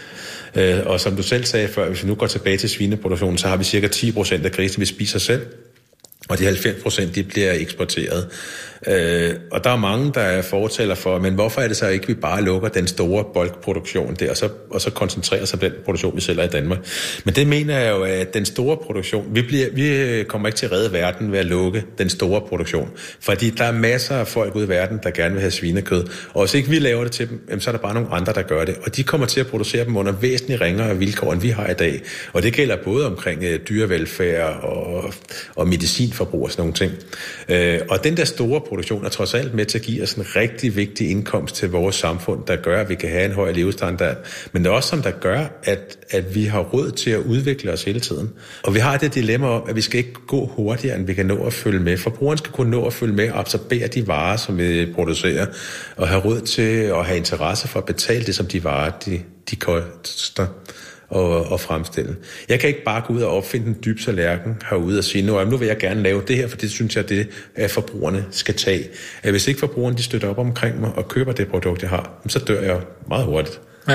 Og som du selv sagde før, hvis vi nu går tilbage til svineproduktionen, så har vi cirka 10% af grisene, vi spiser selv, og de 90% de bliver eksporteret. Og der er mange, der er fortaler for, men hvorfor er det så ikke, vi bare lukker den store bulkproduktion der, og så koncentrerer sig på den produktion, vi sælger i Danmark? Men det mener jeg jo, at den store produktion, vi kommer ikke til at redde verden ved at lukke den store produktion. Fordi der er masser af folk ude i verden, der gerne vil have svinekød. Og hvis ikke vi laver det til dem, så er der bare nogle andre, der gør det. Og de kommer til at producere dem under væsentligt ringere vilkår, end vi har i dag. Og det gælder både omkring dyrevelfærd og medicinforbrug og sådan nogle ting. Og den der store produktion er trods alt med til at give os en rigtig vigtig indkomst til vores samfund, der gør, at vi kan have en høj levestandard. Men det er også som der gør, at vi har råd til at udvikle os hele tiden. Og vi har det dilemma om, at vi skal ikke gå hurtigere, end vi kan nå at følge med. Forbrugeren skal kunne nå at følge med og absorbere de varer, som vi producerer, og have råd til at have interesse for at betale det, som de varer, de koster og fremstille. Jeg kan ikke bare gå ud og opfinde en dyb tallerken herude og sige, nu vil jeg gerne lave det her, for det synes jeg, det forbrugerne skal tage. Hvis ikke forbrugerne de støtter op omkring mig og køber det produkt, jeg har, så dør jeg meget hurtigt. Ja,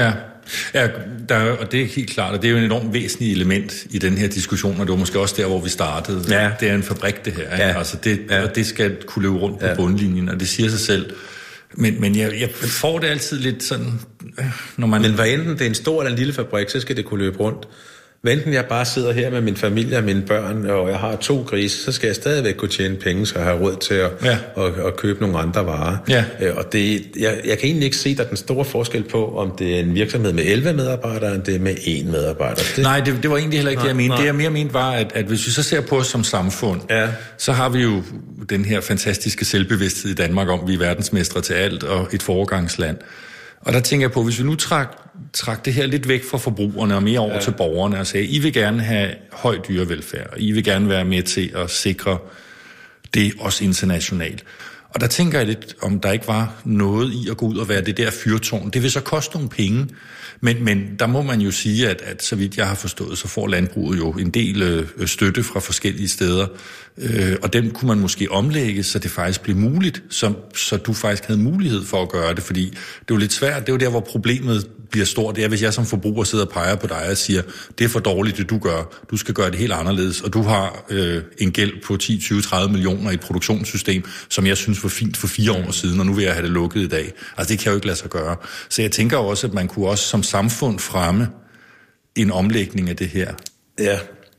Og det er helt klart, og det er jo et enormt væsentligt element i den her diskussion, og det var måske også der, hvor vi startede. Ja. Det er en fabrik, det her. Ja. Altså og det skal kunne løbe rundt på bundlinjen, og det siger sig selv. Men jeg får det altid lidt sådan, når man... Men hvad enten det er en stor eller en lille fabrik, så skal det kunne løbe rundt. Hvad enten jeg bare sidder her med min familie og mine børn, og jeg har 2 grise, så skal jeg stadigvæk kunne tjene penge, så jeg har råd til at købe nogle andre varer. Ja. Og jeg kan egentlig ikke se, der er den store forskel på, om det er en virksomhed med 11 medarbejdere, end det er med 1 medarbejder. Nej, det var egentlig heller ikke det, jeg mente. Det, jeg mere mente, var, at hvis vi så ser på os som samfund, så har vi jo den her fantastiske selvbevidsthed i Danmark om, vi er verdensmestre til alt og et foregangsland. Og der tænker jeg på, hvis vi nu trak det her lidt væk fra forbrugerne og mere over til borgerne og sagde, I vil gerne have høj dyrevelfærd, og I vil gerne være med til at sikre det også internationalt. Og der tænker jeg lidt, om der ikke var noget i at gå ud og være det der fyrtårn. Det vil så koste nogle penge, men der må man jo sige, at så vidt jeg har forstået, så får landbruget jo en del støtte fra forskellige steder, og den kunne man måske omlægge, så det faktisk blev muligt, så du faktisk havde mulighed for at gøre det, fordi det er jo lidt svært, det er jo der, hvor problemet bliver stort, det er, hvis jeg som forbruger sidder og peger på dig og siger, det er for dårligt, det du gør, du skal gøre det helt anderledes, og du har en gæld på 10, 20, 30 millioner i et produktionssystem, som jeg synes var fint for 4 år siden, og nu vil jeg have det lukket i dag. Altså det kan jeg jo ikke lade sig gøre. Så jeg tænker også, at man kunne også som samfund fremme en omlægning af det her. Ja.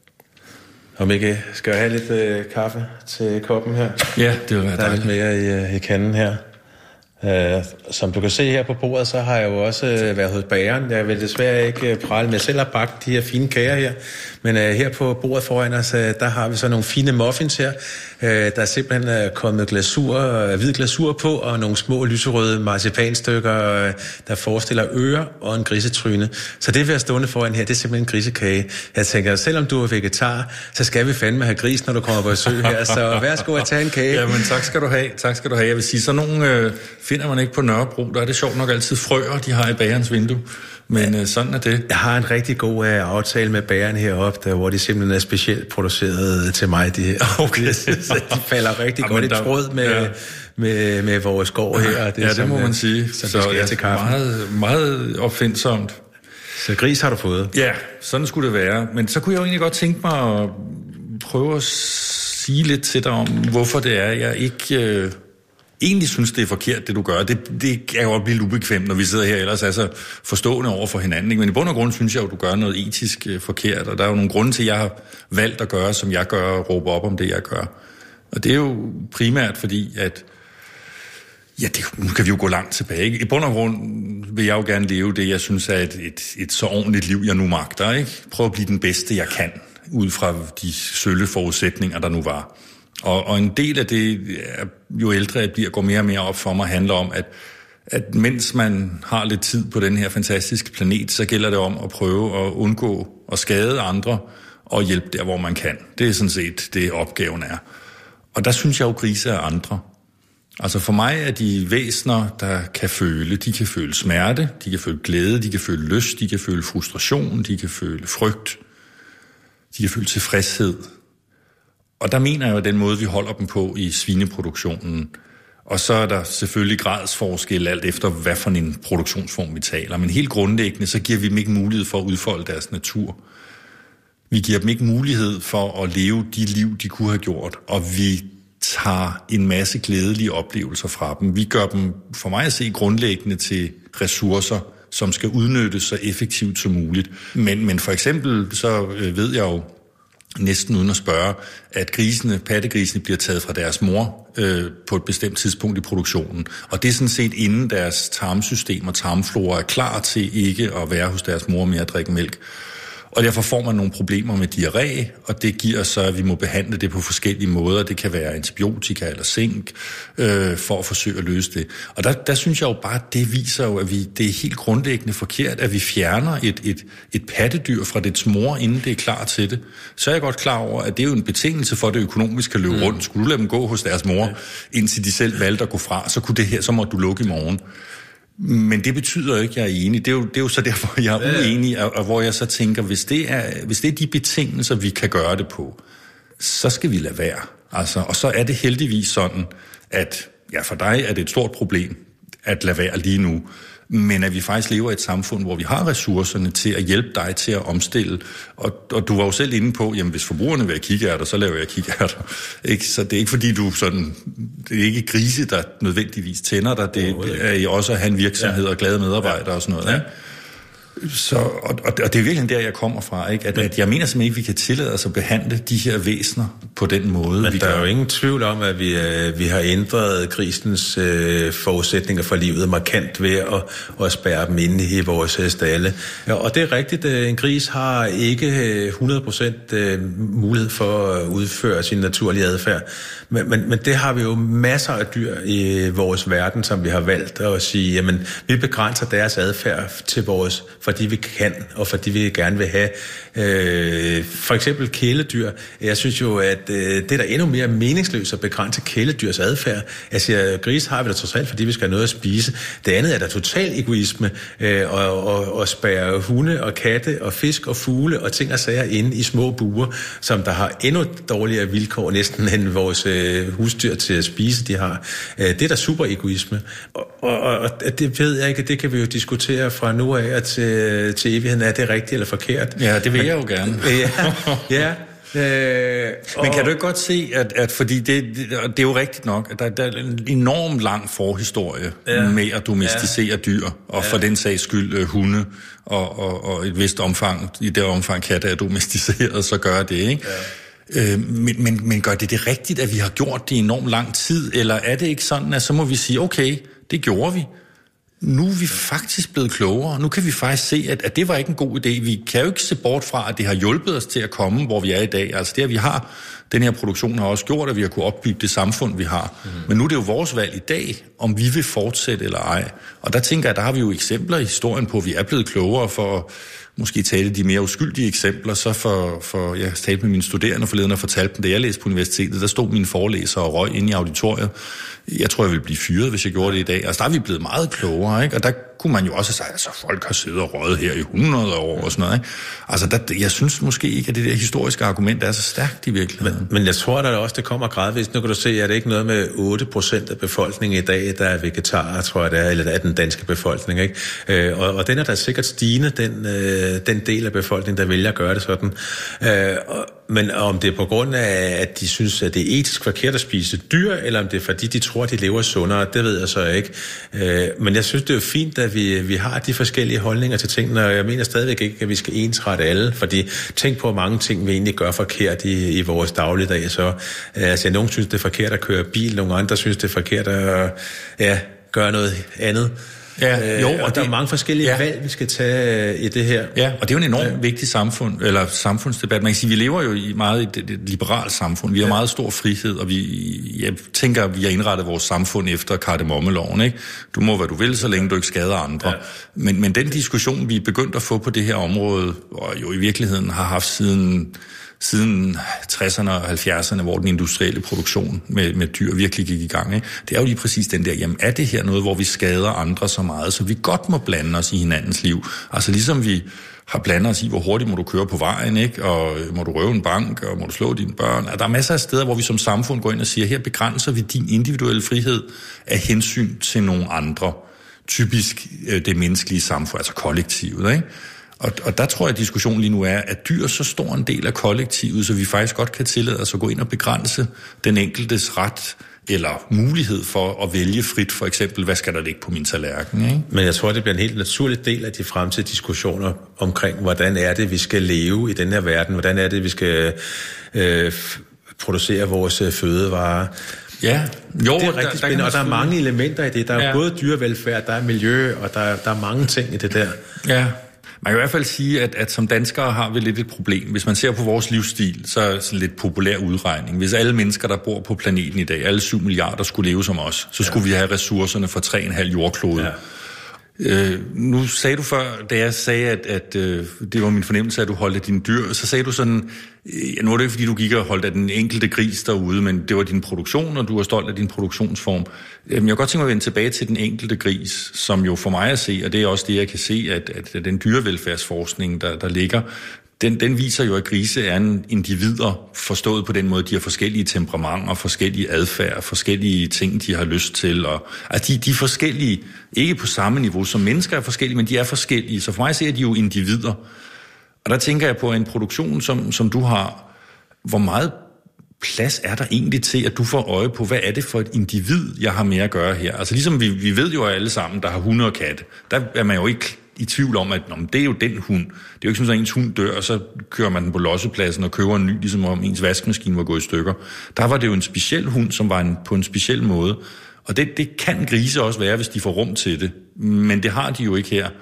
Om ikke, skal jeg have lidt kaffe til koppen her? Ja, det vil være dejligt. Der er lidt mere i kanden her. Som du kan se her på bordet, så har jeg jo også været hos bageren. Jeg vil desværre ikke prale med, jeg selv har bagt de her fine kager her. Men her på bordet foran os, der har vi så nogle fine muffins her. Der er simpelthen kommet hvid glasur på, og nogle små lyserøde marcipanstykker, der forestiller ører og en grisetryne. Så det vi har stående foran her, det er simpelthen en grisekage. Jeg tænker, selvom du er vegetar, så skal vi fandme have gris, når du kommer på besøg her. Så værsgo at tage en kage. Jamen tak skal du have. Tak skal du have. Jeg vil sige, så nogle finder man ikke på Nørrebro. Der er det sjovt nok altid frøer, de har i bagerens vindue. Men sådan er det. Jeg har en rigtig god aftale med bageren heroppe, hvor de simpelthen er specielt produceret til mig, de her. Okay. De falder rigtig godt i tråd med vores gård her. Det må man sige. Så ja, til meget, meget opfindsomt. Så gris har du fået? Ja, sådan skulle det være. Men så kunne jeg jo egentlig godt tænke mig at prøve at sige lidt til dig om, hvorfor det er, jeg ikke... egentlig synes, det er forkert, det du gør. Det kan jo blive ubekvemt, når vi sidder her ellers er så forstående over for hinanden. Ikke? Men i bund og grund synes jeg jo, du gør noget etisk forkert, og der er jo nogle grunde til, at jeg har valgt at gøre, som jeg gør, og råbe op om det, jeg gør. Og det er jo primært fordi, at nu kan vi jo gå langt tilbage. Ikke? I bund og grund vil jeg jo gerne leve det, jeg synes er et så ordentligt liv, jeg nu magter. Ikke? Prøv at blive den bedste, jeg kan, ud fra de sølle forudsætninger, der nu var. Og en del af det, jo ældre jeg bliver, går mere og mere op for mig, handler om, at mens man har lidt tid på den her fantastiske planet, så gælder det om at prøve at undgå at skade andre og hjælpe der, hvor man kan. Det er sådan set det, opgaven er. Og der synes jeg jo, grise er andre. Altså for mig er de væsener, der kan føle. De kan føle smerte, de kan føle glæde, de kan føle lyst, de kan føle frustration, de kan føle frygt, de kan føle tilfredshed. Og der mener jeg jo, den måde, vi holder dem på i svineproduktionen. Og så er der selvfølgelig gradsforskel alt efter, hvad for en produktionsform vi taler. Men helt grundlæggende, så giver vi dem ikke mulighed for at udfolde deres natur. Vi giver dem ikke mulighed for at leve de liv, de kunne have gjort. Og vi tager en masse glædelige oplevelser fra dem. Vi gør dem, for mig at se, grundlæggende til ressourcer, som skal udnyttes så effektivt som muligt. Men for eksempel, så ved jeg jo, næsten uden at spørge, at pattegrisene bliver taget fra deres mor på et bestemt tidspunkt i produktionen. Og det er sådan set inden deres tarmsystem og tarmflora er klar til ikke at være hos deres mor med at drikke mælk. Og derfor får man nogle problemer med diarré, og det giver så, at vi må behandle det på forskellige måder. Det kan være antibiotika eller zink, for at forsøge at løse det. Og der synes jeg jo bare, at det viser jo, at det er helt grundlæggende forkert, at vi fjerner et pattedyr fra dets mor, inden det er klar til det. Så er jeg godt klar over, at det er jo en betingelse for, at det økonomisk kan løbe rundt. Skulle du lade dem gå hos deres mor, indtil de selv valgte at gå fra, så må du lukke i morgen. Men det betyder ikke, at jeg er enig. Det er jo så derfor, jeg er uenig, og hvor jeg så tænker, hvis det er de betingelser, vi kan gøre det på, så skal vi lade være. Altså, og så er det heldigvis sådan, at for dig er det et stort problem at lade være lige nu. men at vi faktisk lever i et samfund, hvor vi har ressourcerne til at hjælpe dig til at omstille. Og du var jo selv inde på, jamen hvis forbrugerne vil have kikærter, så laver jeg kikærter. Ikke? Så det er ikke fordi du sådan, det er ikke grise, der nødvendigvis tænder dig, det er også at have en virksomhed og glade medarbejdere og sådan noget. Ja. Så, og det er virkelig der, jeg kommer fra, ikke? At jeg mener simpelthen ikke, at vi kan tillade os at behandle de her væsener på den måde. Men der er jo ingen tvivl om, at vi har ændret grisens forudsætninger for livet markant ved at spærre dem inde i vores stalle. Ja, og det er rigtigt, en gris har ikke 100% mulighed for at udføre sin naturlige adfærd. Men det har vi jo masser af dyr i vores verden, som vi har valgt at sige, jamen vi begrænser deres adfærd til vores, fordi vi kan, og fordi vi gerne vil have. For eksempel kæledyr. Jeg synes jo, at det er da endnu mere meningsløst at begrænse kæledyrs adfærd. Altså, gris har vi da trods alt, fordi vi skal have noget at spise. Det andet er da total egoisme, og spærre hunde og katte og fisk og fugle og ting og sager inde i små buer, som der har endnu dårligere vilkår næsten end vores husdyr til at spise, de har. Det er da super egoisme. Og det ved jeg ikke, det kan vi jo diskutere fra nu af og til evigheden. Er det rigtigt eller forkert? Ja, det vil jeg jo gerne. Ja. Men kan du ikke godt se, at fordi det er jo rigtigt nok, at der er en enorm lang forhistorie med at domesticere dyr, og for den sags skyld hunde, og et vist omfang, i det omfang katte er domesticeret, så gør det, ikke? Ja. Men gør det rigtigt, at vi har gjort det i enormt lang tid, eller er det ikke sådan, at så må vi sige, okay, det gjorde vi. Nu er vi faktisk blevet klogere. Nu kan vi faktisk se, at det var ikke en god idé. Vi kan jo ikke se bort fra, at det har hjulpet os til at komme, hvor vi er i dag. Altså det, at vi har den her produktion, har også gjort, at vi har kunnet opbygge det samfund, vi har. Men nu er det jo vores valg i dag, om vi vil fortsætte eller ej. Og der tænker jeg, der har vi jo eksempler i historien på, at vi er blevet klogere for måske tale de mere uskyldige eksempler, så jeg talte med mine studerende forleden og fortalte dem, da jeg læste på universitetet, der stod mine forelæsere og røg inde i auditoriet. Jeg tror, jeg ville blive fyret, hvis jeg gjorde det i dag. Altså, der er vi blevet meget klogere, ikke? Og der kunne man jo også sige, altså, folk har siddet og røget her i 100 år og sådan noget, ikke? Altså, jeg synes måske ikke, at det der historiske argument er så stærkt i virkeligheden. Men jeg tror da også, det kommer gradvist. Nu kan du se, at det ikke noget med 8% af befolkningen i dag, der er vegetarer, tror jeg det er, eller der er den danske befolkning, ikke? Og den er da sikkert stigende, den del af befolkningen, der vælger at gøre det sådan. Men om det er på grund af, at de synes, at det er etisk forkert at spise dyr, eller om det er fordi, de tror, at de lever sundere, det ved jeg så ikke. Men jeg synes, det er fint, at vi har de forskellige holdninger til tingene, og jeg mener stadigvæk ikke, at vi skal ensrette alle, fordi tænk på, hvor mange ting vi egentlig gør forkert i vores dagligdag. Så nogen synes, det er forkert at køre bil, nogle andre synes, det er forkert at gøre noget andet. Ja, jo, og der er mange forskellige valg, vi skal tage i det her. Ja, og det er jo en enormt vigtig samfundsdebat. Man kan sige, vi lever jo i meget et liberalt samfund. Vi har meget stor frihed, og jeg tænker, at vi har indrettet vores samfund efter kardemommeloven, ikke? Du må, hvad du vil, så længe du ikke skader andre. Ja. Men den diskussion, vi er begyndt at få på det her område, og jo i virkeligheden har haft siden 60'erne og 70'erne, hvor den industrielle produktion med dyr virkelig gik i gang, ikke? Det er jo lige præcis den der, jamen er det her noget, hvor vi skader andre så meget, så vi godt må blande os i hinandens liv? Altså ligesom vi har blandet os i, hvor hurtigt må du køre på vejen, ikke? Og må du røve en bank, og må du slå dine børn? Der er masser af steder, hvor vi som samfund går ind og siger, her begrænser vi din individuelle frihed af hensyn til nogle andre. Typisk det menneskelige samfund, altså kollektivet, ikke? Og der tror jeg, at diskussionen lige nu er, at dyr så stor en del af kollektivet, så vi faktisk godt kan tillade os at gå ind og begrænse den enkeltes ret eller mulighed for at vælge frit, for eksempel, hvad skal der ligge på min tallerken, ikke? Men jeg tror, det bliver en helt naturlig del af de fremtidige diskussioner omkring, hvordan er det, vi skal leve i den her verden, hvordan er det, vi skal producere vores fødevarer. Ja, jo, det er rigtig spændende, og der er mange elementer i det. Der er både dyrevelfærd, der er miljø, og der er mange ting i det der. Ja. Man kan i hvert fald sige, at som danskere har vi lidt et problem. Hvis man ser på vores livsstil, så er det sådan lidt populær udregning. Hvis alle mennesker, der bor på planeten i dag, alle 7 milliarder skulle leve som os, så skulle vi have ressourcerne for 3,5 jordklode. Ja. Nu sagde du før, da jeg sagde, at det var min fornemmelse, at du holdt af dine dyr, så sagde du sådan, nu er det ikke fordi, du gik og holdt af den enkelte gris derude, men det var din produktion, og du er stolt af din produktionsform. Jeg kan godt tænke mig at vende tilbage til den enkelte gris, som jo for mig at se, og det er også det, jeg kan se, at den dyrevelfærdsforskning, der ligger, den viser jo, at grise er individer, forstået på den måde, de har forskellige temperamenter, forskellige adfærd, forskellige ting, de har lyst til. Og, altså de er forskellige, ikke på samme niveau som mennesker er forskellige, men de er forskellige. Så for mig ser de jo individer. Og der tænker jeg på en produktion, som du har, hvor meget plads er der egentlig til, at du får øje på, hvad er det for et individ, jeg har med at gøre her? Altså ligesom vi ved jo alle sammen, der har hunde og katte, der er man jo ikke i tvivl om, at det er jo den hund. Det er jo ikke sådan, at ens hund dør, og så kører man den på lossepladsen og køber en ny, ligesom om ens vaskemaskine var gået i stykker. Der var det jo en speciel hund, som var på en speciel måde. Og det kan grise også være, hvis de får rum til det. Men det har de jo ikke her.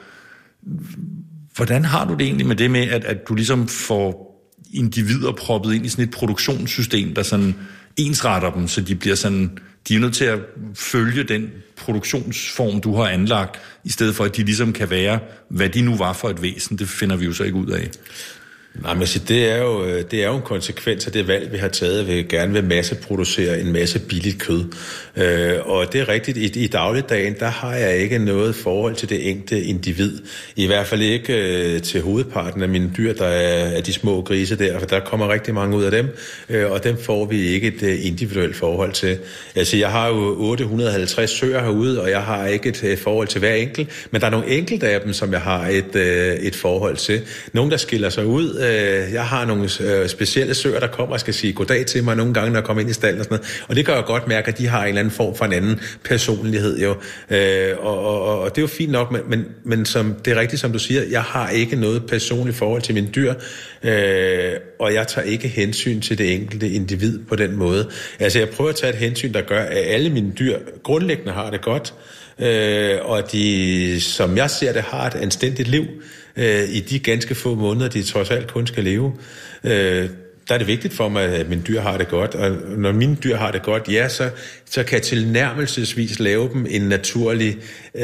Hvordan har du det egentlig med det med, at du ligesom får individer proppet ind i sådan et produktionssystem, der sådan ensretter dem, så de bliver sådan, de er nødt til at følge den produktionsform, du har anlagt, i stedet for at de ligesom kan være, hvad de nu var for et væsen. Det finder vi jo så ikke ud af. Nej, men det er jo en konsekvens af det valg, vi har taget. Vi gerne vil masseproducere en masse billigt kød. Og det er rigtigt, i dagligdagen, der har jeg ikke noget forhold til det enkelte individ. I hvert fald ikke til hovedparten af mine dyr, der er de små grise der, for der kommer rigtig mange ud af dem, og dem får vi ikke et individuelt forhold til. Altså, jeg har jo 850 søer herude, og jeg har ikke et forhold til hver enkelt, men der er nogle enkelte af dem, som jeg har et forhold til. Nogle, der skiller sig ud. Jeg har nogle specielle søer, der kommer og skal sige goddag til mig nogle gange, når jeg kommer ind i stallen og sådan noget. Og det kan jeg godt mærke, at de har en eller anden form for en anden personlighed jo. Og det er jo fint nok, men som, det er rigtigt, som du siger, jeg har ikke noget personligt forhold til mine dyr, og jeg tager ikke hensyn til det enkelte individ på den måde. Altså jeg prøver at tage et hensyn, der gør, at alle mine dyr grundlæggende har det godt, og de, som jeg ser det, har et anstændigt liv i de ganske få måneder, de trods alt kun skal leve. Der er det vigtigt for mig, at mine dyr har det godt, og når mine dyr har det godt, ja, så kan jeg tilnærmelsesvis lave dem en naturlig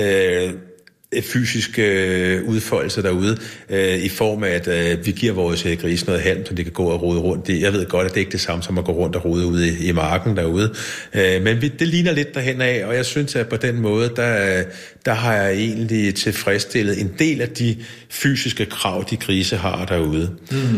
fysisk udfoldelse derude, i form af, at vi giver vores grise noget halm, så de kan gå og rode rundt. Jeg ved godt, at det ikke er det samme som at gå rundt og rode ude i marken derude. Men det ligner lidt derhen af, og jeg synes, at på den måde, der har jeg egentlig tilfredsstillet en del af de fysiske krav, de grise har derude.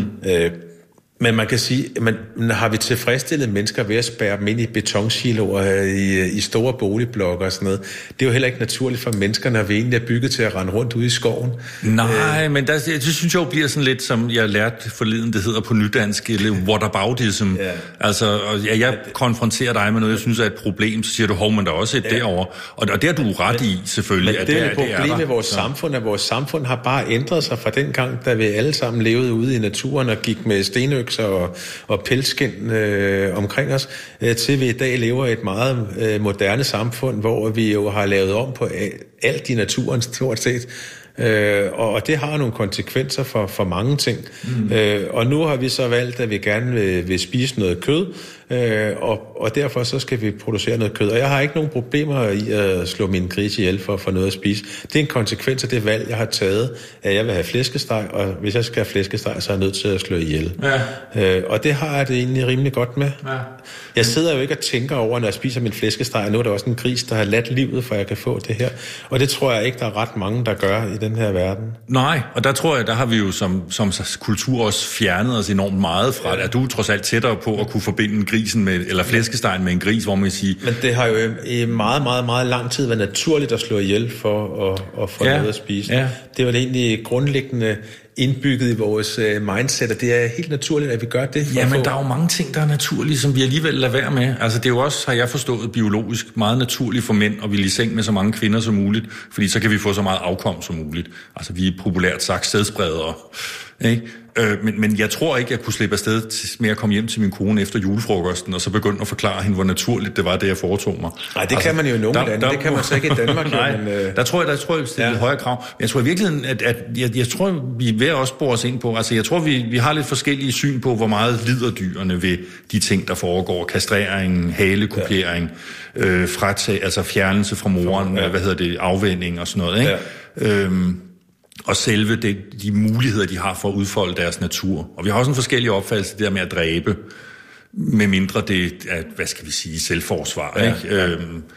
Men man kan sige, har vi tilfredsstillet mennesker ved at spærre dem ind i betonsiloer i store boligblokke og sådan noget? Det er jo heller ikke naturligt for mennesker, når vi egentlig er bygget til at rende rundt ude i skoven. Nej, men det synes jeg jo bliver sådan lidt, som jeg lærte forleden, det hedder på nydansk, whataboutism. Ja. Altså, jeg konfronterer dig med noget, jeg synes er et problem, så siger du, men der er også et derovre. Og det har du ret i, selvfølgelig. Men det er et problem med vores samfund, at vores samfund har bare ændret sig fra den gang, da vi alle sammen levede ude i naturen og gik med stenøkser og pelsskind omkring os, til vi i dag lever i et meget moderne samfund, hvor vi jo har lavet om på alt i naturen stort set. Og det har nogle konsekvenser for mange ting. Og nu har vi så valgt, at vi gerne vil spise noget kød, og derfor så skal vi producere noget kød. Og jeg har ikke nogen problemer i at slå min grise ihjel for at få noget at spise. Det er en konsekvens af det valg, jeg har taget, at jeg vil have flæskesteg, og hvis jeg skal have flæskesteg, så er jeg nødt til at slå ihjel. Ja. Og det har jeg det egentlig rimelig godt med. Ja. Jeg sidder jo ikke og tænker over, når jeg spiser min flæskesteg, nu er der også en gris, der har ladt livet, for jeg kan få det her. Og det tror jeg ikke, der er ret mange, der gør i den her verden. Nej, og der tror jeg, der har vi jo som kultur også fjernet os enormt meget fra det. Er du trods alt tættere på at kunne forbinde grisen med, eller flæskestegen med en gris, hvor man siger... Men det har jo i meget, meget, meget lang tid været naturligt at slå ihjel for at få noget at spise. Ja. Det var det egentlig grundlæggende indbygget i vores mindset, og det er helt naturligt, at vi gør det. Ja, men der er jo mange ting, der er naturlige, som vi alligevel lader være med. Altså det er jo også, har jeg forstået, biologisk meget naturligt for mænd, og vi er i seng med så mange kvinder som muligt, fordi så kan vi få så meget afkom som muligt. Altså vi er populært sagt sædspredere, ikke? Men jeg tror ikke, jeg kunne slippe afsted med at komme hjem til min kone efter julefrokosten, og så begynde at forklare hende, hvor naturligt det var, det jeg foretog mig. Nej, det kan man jo i nogle lande. Det kan man så ikke i Danmark. Nej, der tror jeg stiller højere krav. Men jeg tror i virkeligheden, at jeg tror, vi er ved at også bore os ind på, altså jeg tror, vi har lidt forskellige syn på, hvor meget lider dyrene ved de ting, der foregår. Kastrering, halekupering, altså fjernelse fra moren, afvænning og sådan noget, ikke? Ja. Og selve de muligheder, de har for at udfolde deres natur. Og vi har også en forskellig opfattelse der med at dræbe, med mindre det er, hvad skal vi sige, selvforsvar. Ja, ikke?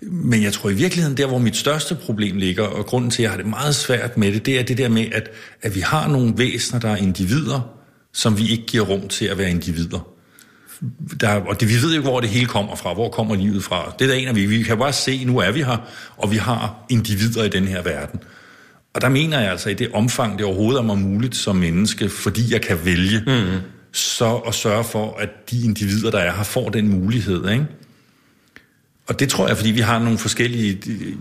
Men jeg tror i virkeligheden, der hvor mit største problem ligger, og grunden til, at jeg har det meget svært med det, det er det der med, at vi har nogle væsener, der er individer, som vi ikke giver rum til at være individer. Vi ved jo ikke, hvor det hele kommer fra. Hvor kommer livet fra? Det der aner vi. Vi kan bare se, nu er vi her, og vi har individer i den her verden. Og der mener jeg altså, i det omfang, det overhovedet er mig muligt som menneske, fordi jeg kan vælge, så at sørge for, at de individer, der er her, får den mulighed, ikke? Og det tror jeg, fordi vi har nogle forskellige...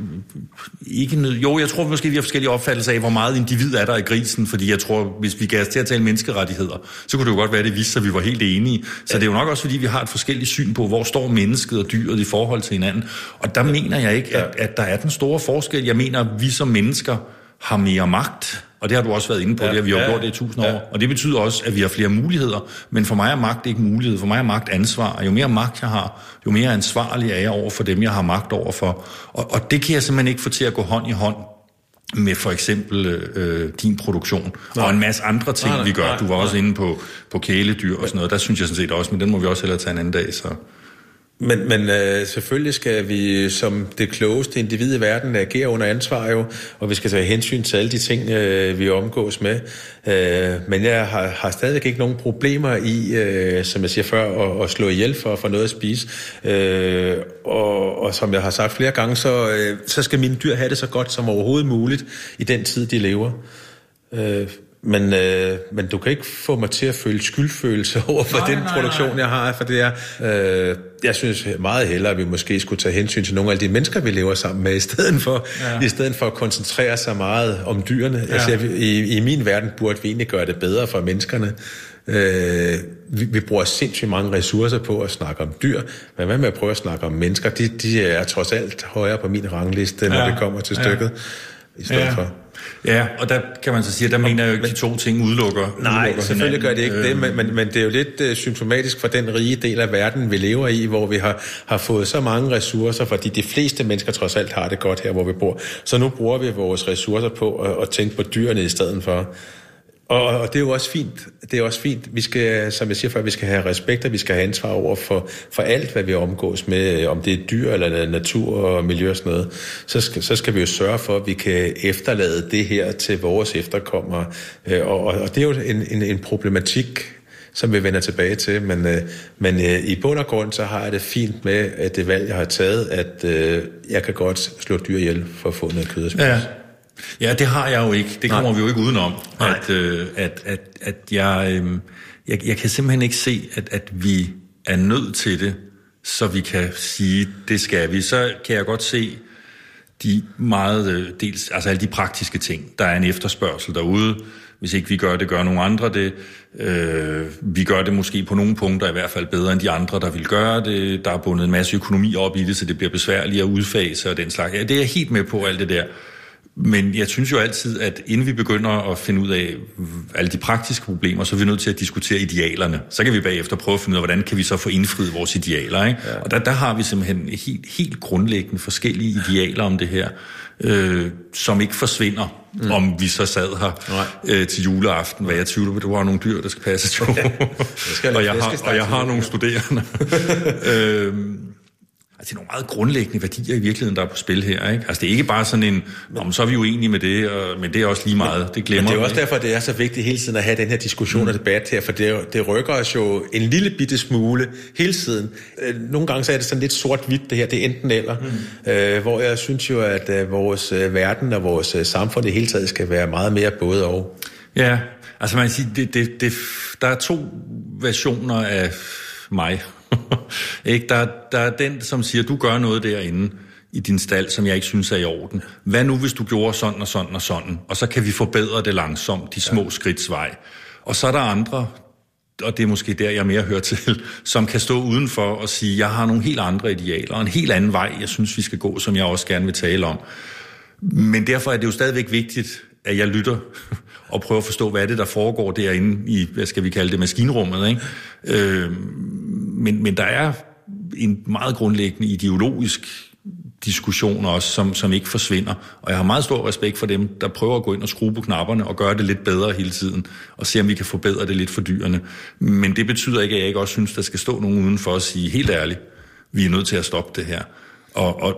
jeg tror måske, vi har forskellige opfattelser af, hvor meget individ er der i grisen, fordi jeg tror, hvis vi gav os til at tale menneskerettigheder, så kunne det jo godt være, at det viste sig, at vi var helt enige. Så det er jo nok også, fordi vi har et forskelligt syn på, hvor står mennesket og dyret i forhold til hinanden. Og der mener jeg ikke, at der er den store forskel. Jeg mener, at vi som mennesker har mere magt, og det har du også været inde på, det har vi jo gjort det i 1000 år. Og det betyder også, at vi har flere muligheder, men for mig er magt ikke mulighed, for mig er magt ansvar, og jo mere magt jeg har, jo mere ansvarlig er jeg over for dem, jeg har magt over for. Og det kan jeg simpelthen ikke få til at gå hånd i hånd med for eksempel din produktion, og en masse andre ting, vi gør. Du var også inde på kæledyr og sådan noget, der synes jeg sådan set også, men den må vi også hellere tage en anden dag, så... Men selvfølgelig skal vi som det klogeste individ i verden agere under ansvar jo, og vi skal tage hensyn til alle de ting, vi omgås med. Men jeg har stadig ikke nogen problemer i, som jeg siger før, at slå ihjel for at få noget at spise. Og som jeg har sagt flere gange, så skal mine dyr have det så godt som overhovedet muligt i den tid, de lever. Men du kan ikke få mig til at føle skyldfølelse over for den produktion, jeg har, for det er... jeg synes meget hellere, at vi måske skulle tage hensyn til nogle af de mennesker, vi lever sammen med, i stedet for at koncentrere sig meget om dyrene. Ja. Altså, i min verden burde vi egentlig gøre det bedre for menneskerne. Vi bruger sindssygt mange ressourcer på at snakke om dyr, men hvad med at prøve at snakke om mennesker? De er trods alt højere på min rangliste, når det kommer til stykket, i stedet for. Ja, og der kan man så sige, der mener jeg jo ikke, de to ting udelukker. Nej, selvfølgelig gør det ikke det, men det er jo lidt symptomatisk for den rige del af verden, vi lever i, hvor vi har fået så mange ressourcer, fordi de fleste mennesker trods alt har det godt her, hvor vi bor. Så nu bruger vi vores ressourcer på at tænke på dyrene i stedet for. Og det er jo også fint. Det er også fint. Vi skal, som jeg siger før, vi skal have respekt, og vi skal have ansvar over for alt, hvad vi omgås med, om det er dyr eller natur og miljø og sådan noget. Så skal vi jo sørge for, at vi kan efterlade det her til vores efterkommere. Og det er jo en problematik, som vi vender tilbage til. Men i bund og grund, så har jeg det fint med at det valg, jeg har taget, at jeg kan godt slå dyr ihjel for at få noget kød at spise. Ja. Ja, det har jeg jo ikke. Det kommer vi jo ikke udenom. At jeg kan simpelthen ikke se, at vi er nødt til det, så vi kan sige, det skal vi. Så kan jeg godt se de meget, altså alle de praktiske ting. Der er en efterspørgsel derude. Hvis ikke vi gør det, gør nogle andre det. Vi gør det måske på nogle punkter i hvert fald bedre end de andre, der vil gøre det. Der er bundet en masse økonomi op i det, så det bliver besværligt at udfase og den slags. Ja, det er jeg helt med på, alt det der. Men jeg synes jo altid, at inden vi begynder at finde ud af alle de praktiske problemer, så er vi nødt til at diskutere idealerne. Så kan vi bagefter prøve at finde ud af, hvordan kan vi så få indfriet vores idealer, ikke? Ja. Og der har vi simpelthen helt grundlæggende forskellige idealer om det her, som ikke forsvinder, om vi så sad her til juleaften, hvad jeg tvivler på. Du har nogle dyr, der skal passe til. og jeg har nogle studerende. Altså, det er nogle meget grundlæggende værdier i virkeligheden, der er på spil her, ikke? Altså, det er ikke bare sådan en, så er vi jo enige med det, men det er også lige meget, det glemmer. Men det er også derfor, det er så vigtigt hele tiden at have den her diskussion og debat her, for det rykker os jo en lille bitte smule hele tiden. Nogle gange så er det sådan lidt sort-hvidt, det her, det er enten eller, hvor jeg synes jo, at vores verden og vores samfund i hele taget skal være meget mere både og. Ja, altså man kan sige, der er to versioner af mig. Ikke? Der er den, som siger, du gør noget derinde i din stald, som jeg ikke synes er i orden. Hvad nu, hvis du gjorde sådan og sådan og sådan? Og så kan vi forbedre det langsomt, de små skridts vej. Og så er der andre, og det er måske der, jeg mere hører til, som kan stå udenfor og sige, jeg har nogle helt andre idealer, og en helt anden vej, jeg synes, vi skal gå, som jeg også gerne vil tale om. Men derfor er det jo stadigvæk vigtigt, at jeg lytter og prøver at forstå, hvad er det, der foregår derinde i, hvad skal vi kalde det, maskinrummet, ikke? Men der er en meget grundlæggende ideologisk diskussion også, som ikke forsvinder. Og jeg har meget stor respekt for dem, der prøver at gå ind og skrue på knapperne og gøre det lidt bedre hele tiden, og se, om vi kan forbedre det lidt for dyrene. Men det betyder ikke, at jeg ikke også synes, der skal stå nogen udenfor at sige, helt ærligt, vi er nødt til at stoppe det her. Og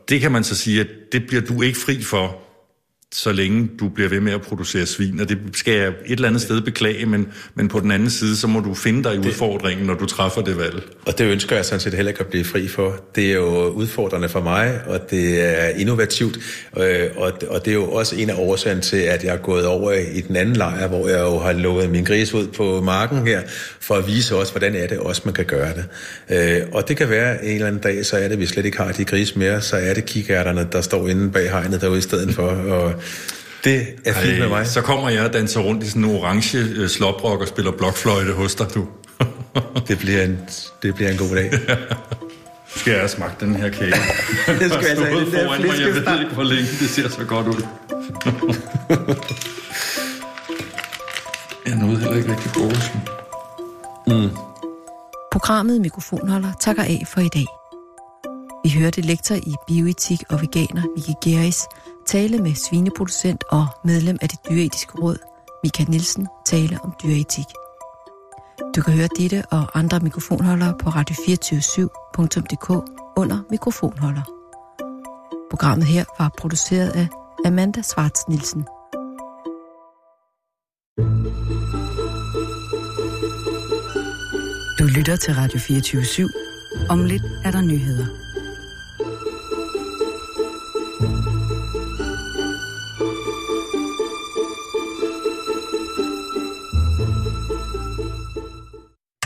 det kan man så sige, at det bliver du ikke fri for, så længe du bliver ved med at producere svin, og det skal jeg et eller andet sted beklage, men på den anden side, så må du finde dig i udfordringen, når du træffer det valg. Og det ønsker jeg sådan set heller ikke at blive fri for. Det er jo udfordrende for mig, og det er innovativt, og det er jo også en af årsagen til, at jeg er gået over i den anden lejr, hvor jeg jo har lukket min gris ud på marken her, for at vise også, hvordan er det også, man kan gøre det. Og det kan være en eller anden dag, så er det, at vi slet ikke har de gris mere, så er det kikærterne, der står inde bag hegnet derude i stedet for, og det er fint med mig. Så kommer jeg og danser rundt i sådan en orange sloprok og spiller blokfløjte hos dig, du. Det bliver en god dag. Skal jeg smage den her kage? Det skal jeg tage. Jeg ved ikke, hvor længe det ser så godt ud. Jeg nåede heller ikke rigtig gåsen. Programmet Mikrofonholder takker af for i dag. Vi hørte lektor i bioetik og veganer Micke Gjerris tale med svineproducent og medlem af det dyreetiske råd Michael Nielsen tale om dyreetik. Du kan høre dette og andre mikrofonholdere på radio247.dk under mikrofonholder. Programmet her var produceret af Amanda Schwartz Nielsen. Du lytter til Radio 24/7. Om lidt er der nyheder.